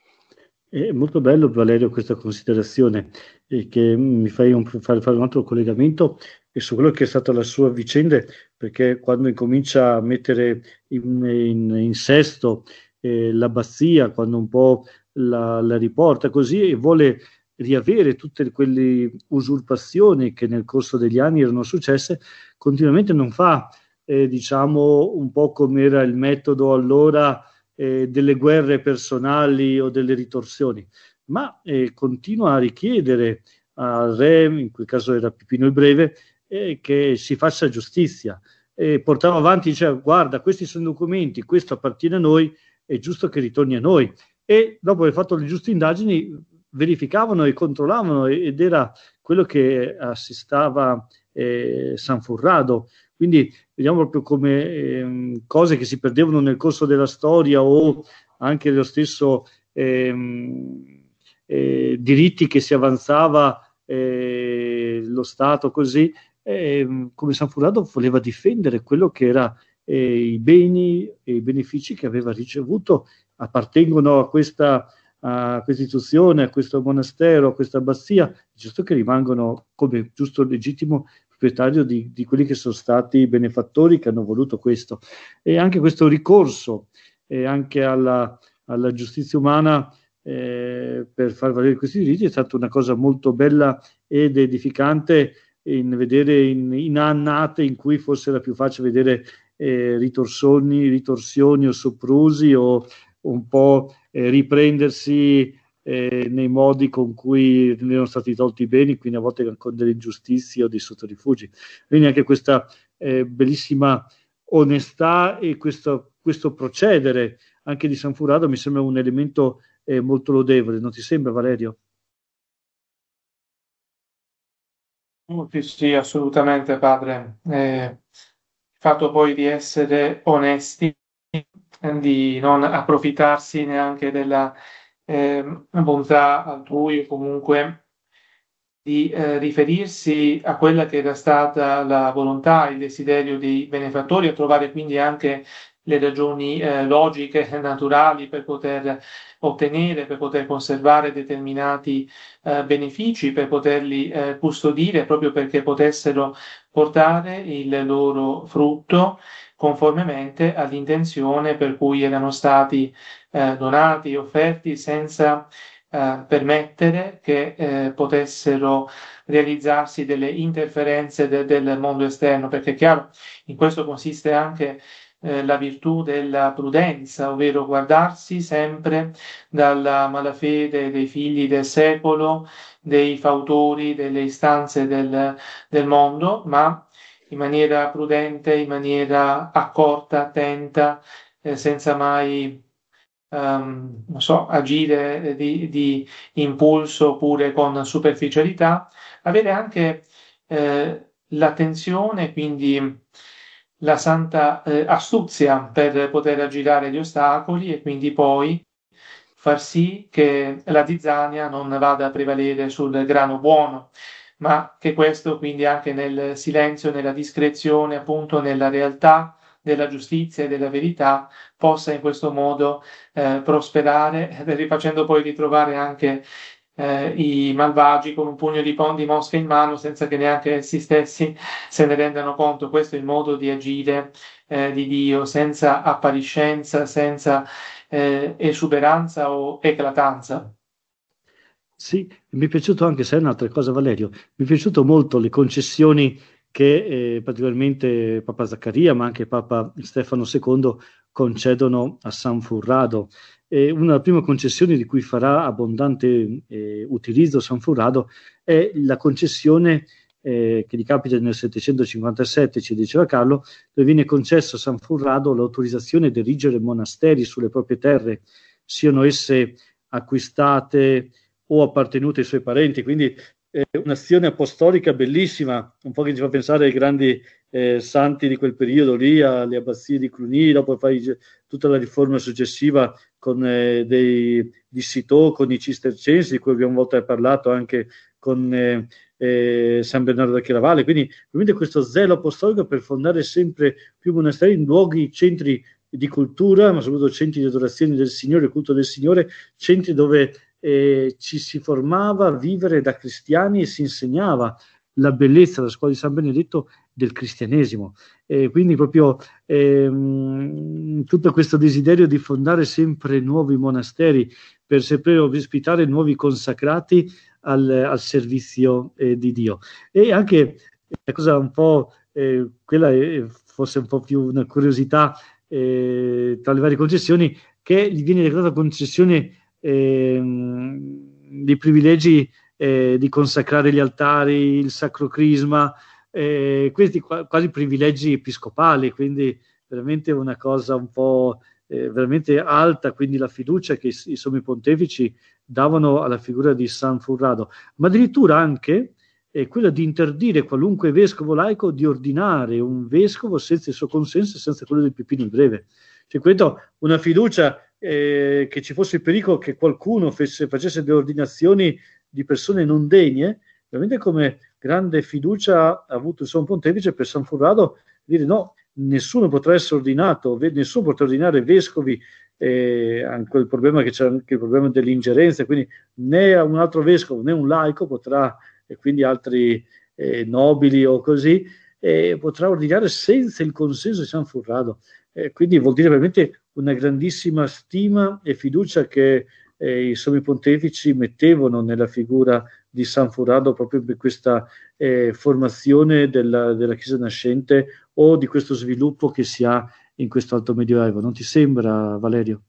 È molto bello, Valerio, questa considerazione, e che mi fai un- fare, fare un altro collegamento e su quello che è stata la sua vicenda, perché quando incomincia a mettere in, in- in sesto eh, l'abbazia, quando un po' la, la riporta così e vuole riavere tutte quelle usurpazioni che nel corso degli anni erano successe, continuamente non fa, eh, diciamo, un po' come era il metodo allora eh, delle guerre personali o delle ritorsioni, ma eh, continua a richiedere al re, in quel caso era Pipino il Breve, eh, che si faccia giustizia. E portava avanti, diceva, guarda, questi sono i documenti, questo appartiene a noi, è giusto che ritorni a noi. E dopo aver fatto le giuste indagini, verificavano e controllavano, ed era quello che assistava eh, Sanfurrado. Quindi vediamo proprio come ehm, cose che si perdevano nel corso della storia o anche dello stesso ehm, eh, diritti che si avanzava eh, lo Stato così, ehm, come Sanfurrado voleva difendere quello che era eh, i beni e i benefici che aveva ricevuto, appartengono a questa, a questa istituzione, a questo monastero, a questa abbazia, giusto che rimangono come giusto legittimo proprietario di, di quelli che sono stati i benefattori che hanno voluto questo. E anche questo ricorso eh, anche alla, alla giustizia umana eh, per far valere questi diritti è stata una cosa molto bella ed edificante in vedere in, in annate in cui forse era più facile vedere eh, ritorsioni, ritorsioni o soprusi o un po' eh, riprendersi eh, nei modi con cui ne erano stati tolti i beni, quindi a volte con delle ingiustizie o dei sottorifugi. Quindi anche questa eh, bellissima onestà e questo, questo procedere anche di Sanfurado mi sembra un elemento eh, molto lodevole, non ti sembra, Valerio? Oh, sì, sì, assolutamente, padre. Eh, il fatto poi di essere onesti, eh, di non approfittarsi neanche della eh, bontà altrui o comunque di eh, riferirsi a quella che era stata la volontà, il desiderio dei benefattori e trovare quindi anche le ragioni eh, logiche e naturali per poter ottenere, per poter conservare determinati eh, benefici, per poterli eh, custodire proprio perché potessero portare il loro frutto conformemente all'intenzione per cui erano stati eh, donati, offerti senza eh, permettere che eh, potessero realizzarsi delle interferenze de- del mondo esterno, perché è chiaro, in questo consiste anche eh, la virtù della prudenza, ovvero guardarsi sempre dalla malafede dei figli del secolo, dei fautori delle istanze del, del mondo, ma in maniera prudente, in maniera accorta, attenta, eh, senza mai um, non so, agire di, di impulso oppure con superficialità, avere anche eh, l'attenzione, quindi la santa eh, astuzia per poter aggirare gli ostacoli e quindi poi far sì che la zizzania non vada a prevalere sul grano buono, ma che questo quindi anche nel silenzio, nella discrezione, appunto nella realtà della giustizia e della verità possa in questo modo eh, prosperare, rifacendo poi ritrovare anche eh, i malvagi con un pugno di, pon- di mosche in mano senza che neanche essi stessi se ne rendano conto. Questo è il modo di agire eh, di Dio, senza appariscenza, senza eh, esuberanza o eclatanza. Sì, mi è piaciuto anche, sai un'altra cosa, Valerio, mi è piaciuto molto le concessioni che eh, particolarmente Papa Zaccaria, ma anche Papa Stefano secondo concedono a San Furrado. E una delle prime concessioni di cui farà abbondante eh, utilizzo San Furrado è la concessione eh, che gli capita nel settecentocinquantasette, ci diceva Carlo, dove viene concesso a San Furrado l'autorizzazione di erigere monasteri sulle proprie terre, siano esse acquistate o appartenute ai suoi parenti, quindi è un'azione apostolica bellissima, un po' che ci fa pensare ai grandi eh, santi di quel periodo lì, alle abbazie di Cluny, dopo fai tutta la riforma successiva con eh, dei di Citeaux, con i cistercensi, di cui abbiamo una volta parlato anche con eh, eh, San Bernardo da Chiaravalle, quindi ovviamente questo zelo apostolico per fondare sempre più monasteri in luoghi, centri di cultura, ma soprattutto centri di adorazione del Signore, culto del Signore, centri dove eh, ci si formava a vivere da cristiani e si insegnava la bellezza della scuola di San Benedetto del cristianesimo. E quindi proprio ehm, tutto questo desiderio di fondare sempre nuovi monasteri per sempre ospitare nuovi consacrati al, al servizio eh, di Dio. E anche la cosa un po', eh, quella è forse un po' più una curiosità eh, tra le varie concessioni, che gli viene declarata concessione eh, di privilegi eh, di consacrare gli altari, il Sacro Crisma, eh, questi qua, quasi privilegi episcopali, quindi veramente una cosa un po' eh, veramente alta, quindi la fiducia che i, i sommi pontefici davano alla figura di San Furrado, ma addirittura anche eh, quella di interdire qualunque vescovo laico di ordinare un vescovo senza il suo consenso e senza quello del Pipino il Breve. Cioè, questo, una fiducia eh, che ci fosse il pericolo che qualcuno fesse, facesse delle ordinazioni di persone non degne, veramente come grande fiducia ha avuto il Sommo Pontefice per San Furrado, dire no, nessuno potrà essere ordinato, nessuno potrà ordinare vescovi, eh, anche il problema che c'è anche il problema dell'ingerenza, quindi né un altro vescovo né un laico potrà, e quindi altri eh, nobili o così, eh, potrà ordinare senza il consenso di San Furrado. Eh, quindi vuol dire veramente una grandissima stima e fiducia che eh, i sommi pontefici mettevano nella figura di San Furrado proprio per questa eh, formazione della, della Chiesa nascente o di questo sviluppo che si ha in questo alto medioevo. Non ti sembra, Valerio?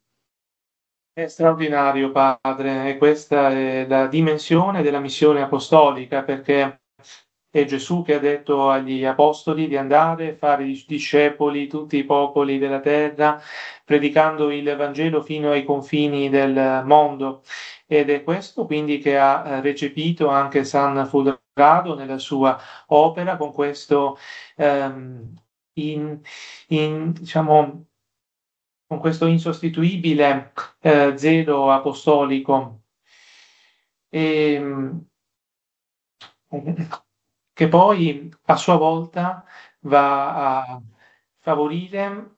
È straordinario, padre, e questa è la dimensione della missione apostolica, perché è Gesù che ha detto agli apostoli di andare a fare discepoli tutti i popoli della terra, predicando il Vangelo fino ai confini del mondo. Ed è questo quindi che ha recepito anche San Fulrado nella sua opera, con questo ehm, in, in, diciamo, con questo insostituibile eh, zelo apostolico. E, che poi a sua volta va a favorire,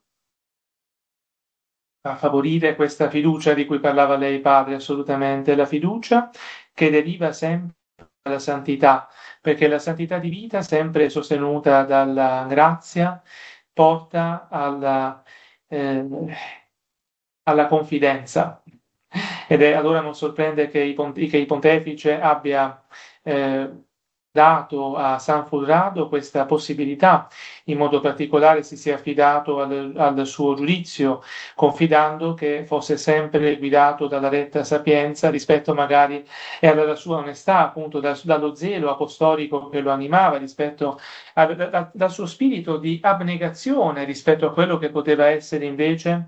a favorire questa fiducia di cui parlava lei, padre, assolutamente, la fiducia che deriva sempre dalla santità, perché la santità di vita, sempre sostenuta dalla grazia, porta alla, eh, alla confidenza. Ed è allora non sorprende che, i ponte- che il pontefice abbia eh, dato a San Fulrado questa possibilità, in modo particolare si sia affidato al, al suo giudizio, confidando che fosse sempre guidato dalla retta sapienza rispetto magari e alla sua onestà, appunto dal, dallo zelo apostolico che lo animava, rispetto al, dal, dal suo spirito di abnegazione rispetto a quello che poteva essere invece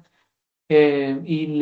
eh,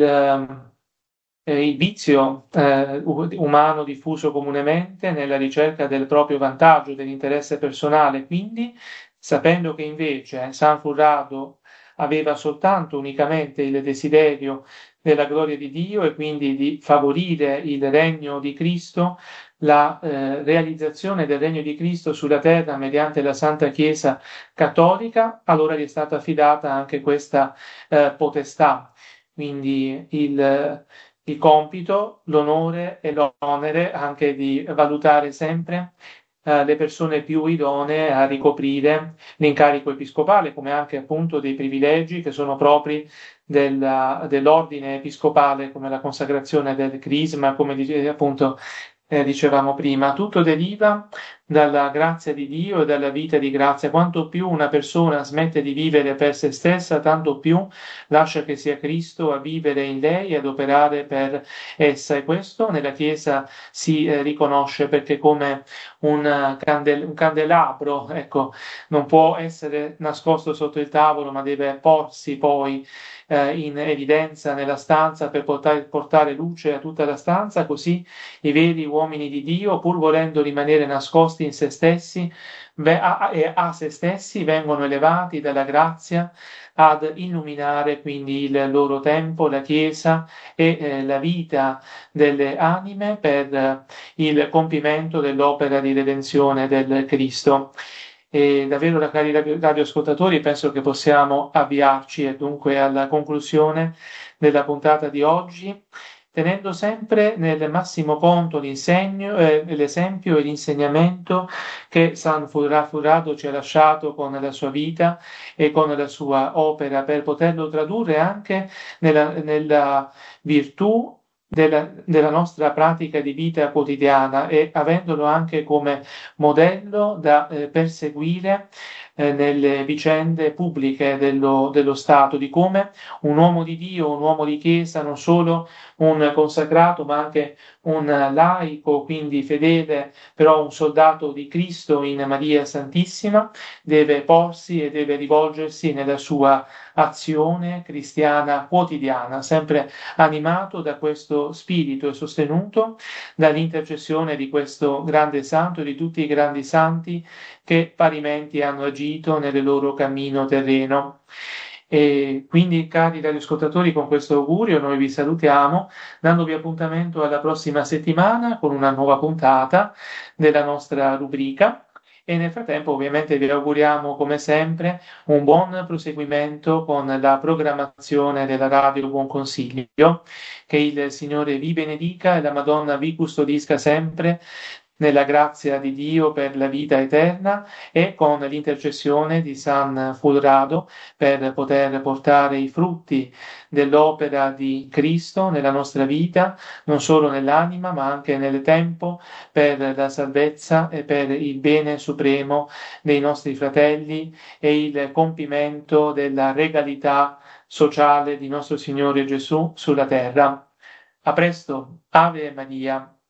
il eh, il vizio eh, umano diffuso comunemente nella ricerca del proprio vantaggio, dell'interesse personale. Quindi, sapendo che invece San Furrado aveva soltanto unicamente il desiderio della gloria di Dio e quindi di favorire il regno di Cristo, la eh, realizzazione del regno di Cristo sulla terra mediante la Santa Chiesa Cattolica, allora gli è stata affidata anche questa eh, potestà. Quindi il, il compito, l'onore e l'onere anche di valutare sempre eh, le persone più idonee a ricoprire l'incarico episcopale, come anche appunto dei privilegi che sono propri della, dell'ordine episcopale, come la consacrazione del crisma, come dice, appunto eh, dicevamo prima. Tutto deriva dalla grazia di Dio e dalla vita di grazia. Quanto più una persona smette di vivere per se stessa, tanto più lascia che sia Cristo a vivere in lei e ad operare per essa. E questo nella Chiesa si eh, riconosce, perché come un, candel- un candelabro, ecco, non può essere nascosto sotto il tavolo, ma deve porsi poi eh, in evidenza nella stanza per portare, portare luce a tutta la stanza, così i veri uomini di Dio, pur volendo rimanere nascosti in se stessi e a, a, a se stessi, vengono elevati dalla grazia ad illuminare quindi il loro tempo, la Chiesa e eh, la vita delle anime per eh, il compimento dell'opera di redenzione del Cristo. E davvero, cari radioascoltatori, penso che possiamo avviarci e dunque alla conclusione della puntata di oggi, tenendo sempre nel massimo conto l'insegno, eh, l'esempio e l'insegnamento che San Furrado ci ha lasciato con la sua vita e con la sua opera, per poterlo tradurre anche nella, nella virtù della, della nostra pratica di vita quotidiana e avendolo anche come modello da eh, perseguire eh, nelle vicende pubbliche dello, dello Stato, di come un uomo di Dio, un uomo di Chiesa, non solo un consacrato, ma anche un laico, quindi fedele, però un soldato di Cristo in Maria Santissima, deve porsi e deve rivolgersi nella sua azione cristiana quotidiana, sempre animato da questo spirito e sostenuto dall'intercessione di questo grande santo e di tutti i grandi santi che parimenti hanno agito nel loro cammino terreno. E quindi, cari radioascoltatori, con questo augurio noi vi salutiamo, dandovi appuntamento alla prossima settimana con una nuova puntata della nostra rubrica. E nel frattempo ovviamente vi auguriamo come sempre un buon proseguimento con la programmazione della radio Buon Consiglio, che il Signore vi benedica e la Madonna vi custodisca sempre nella grazia di Dio per la vita eterna e con l'intercessione di San Fulrado per poter portare i frutti dell'opera di Cristo nella nostra vita, non solo nell'anima ma anche nel tempo, per la salvezza e per il bene supremo dei nostri fratelli e il compimento della regalità sociale di nostro Signore Gesù sulla terra. A presto, Ave Maria.